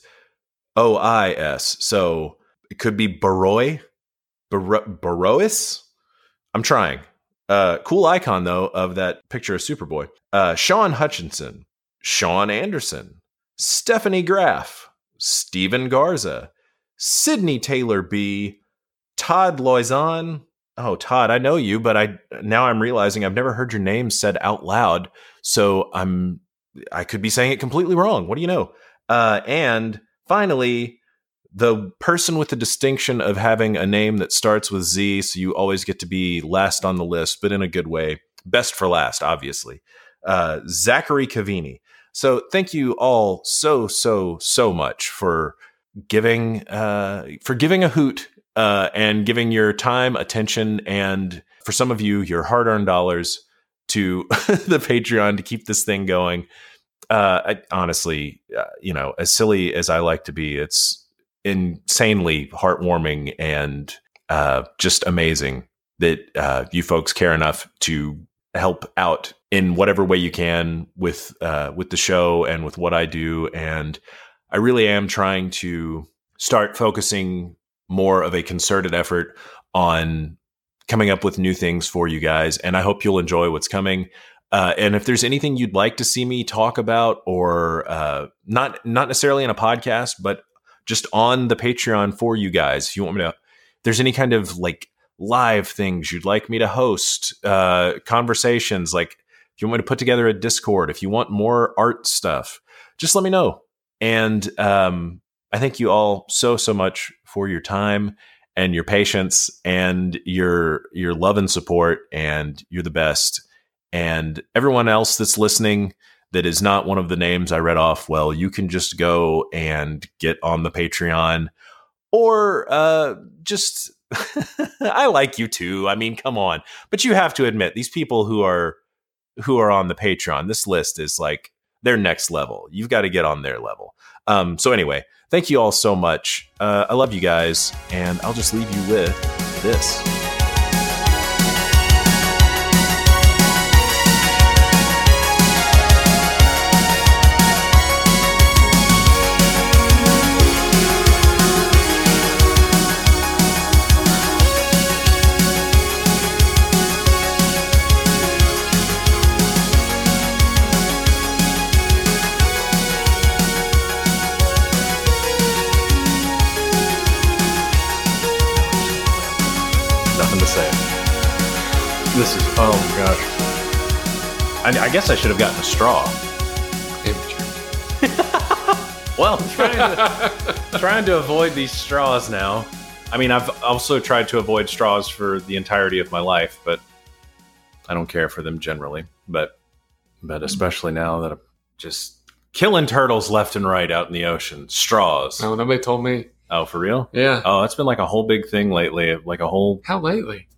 A: O I S. So it could be Baroy, Bar- Barois. I'm trying. Uh, cool icon, though, of that picture of Superboy. Uh, Sean Hutchinson, Sean Anderson, Stephanie Graff, Steven Garza, Sydney Taylor B., Todd Loizon. Oh, Todd, I know you, but I now I'm realizing I've never heard your name said out loud, so I'm I could be saying it completely wrong. What do you know? Uh, and finally, the person with the distinction of having a name that starts with Z, so you always get to be last on the list, but in a good way. Best for last, obviously. Uh, Zachary Cavini. So thank you all so so so much for giving uh, for giving a hoot. Uh, and giving your time, attention, and for some of you, your hard-earned dollars to the Patreon to keep this thing going. Uh, I, honestly, uh, you know, as silly as I like to be, it's insanely heartwarming and uh, just amazing that uh, you folks care enough to help out in whatever way you can with uh, with the show and with what I do. And I really am trying to start focusing more of a concerted effort on coming up with new things for you guys. And I hope you'll enjoy what's coming. Uh, and if there's anything you'd like to see me talk about, or uh, not, not necessarily in a podcast, but just on the Patreon for you guys, if you want me to, if there's any kind of like live things you'd like me to host, uh, conversations, like if you want me to put together a Discord, if you want more art stuff, just let me know. And, um, I thank you all so, so much for your time and your patience and your your love and support, and you're the best. And everyone else that's listening that is not one of the names I read off, well, you can just go and get on the Patreon, or uh, just, I like you too. I mean, come on. But you have to admit, these people who are who are on the Patreon, this list is like their next level. You've got to get on their level. Um, so anyway, thank you all so much. Uh, I love you guys, and I'll just leave you with this. This is, oh gosh. I, I guess I should have gotten a straw. Well, I'm trying to, trying to avoid these straws now. I mean, I've also tried to avoid straws for the entirety of my life, but I don't care for them generally. But, but especially now that I'm just killing turtles left and right out in the ocean. Straws.
B: No, nobody told me.
A: Oh, for real?
B: Yeah.
A: Oh, it's been like a whole big thing lately. Like a whole...
B: How lately?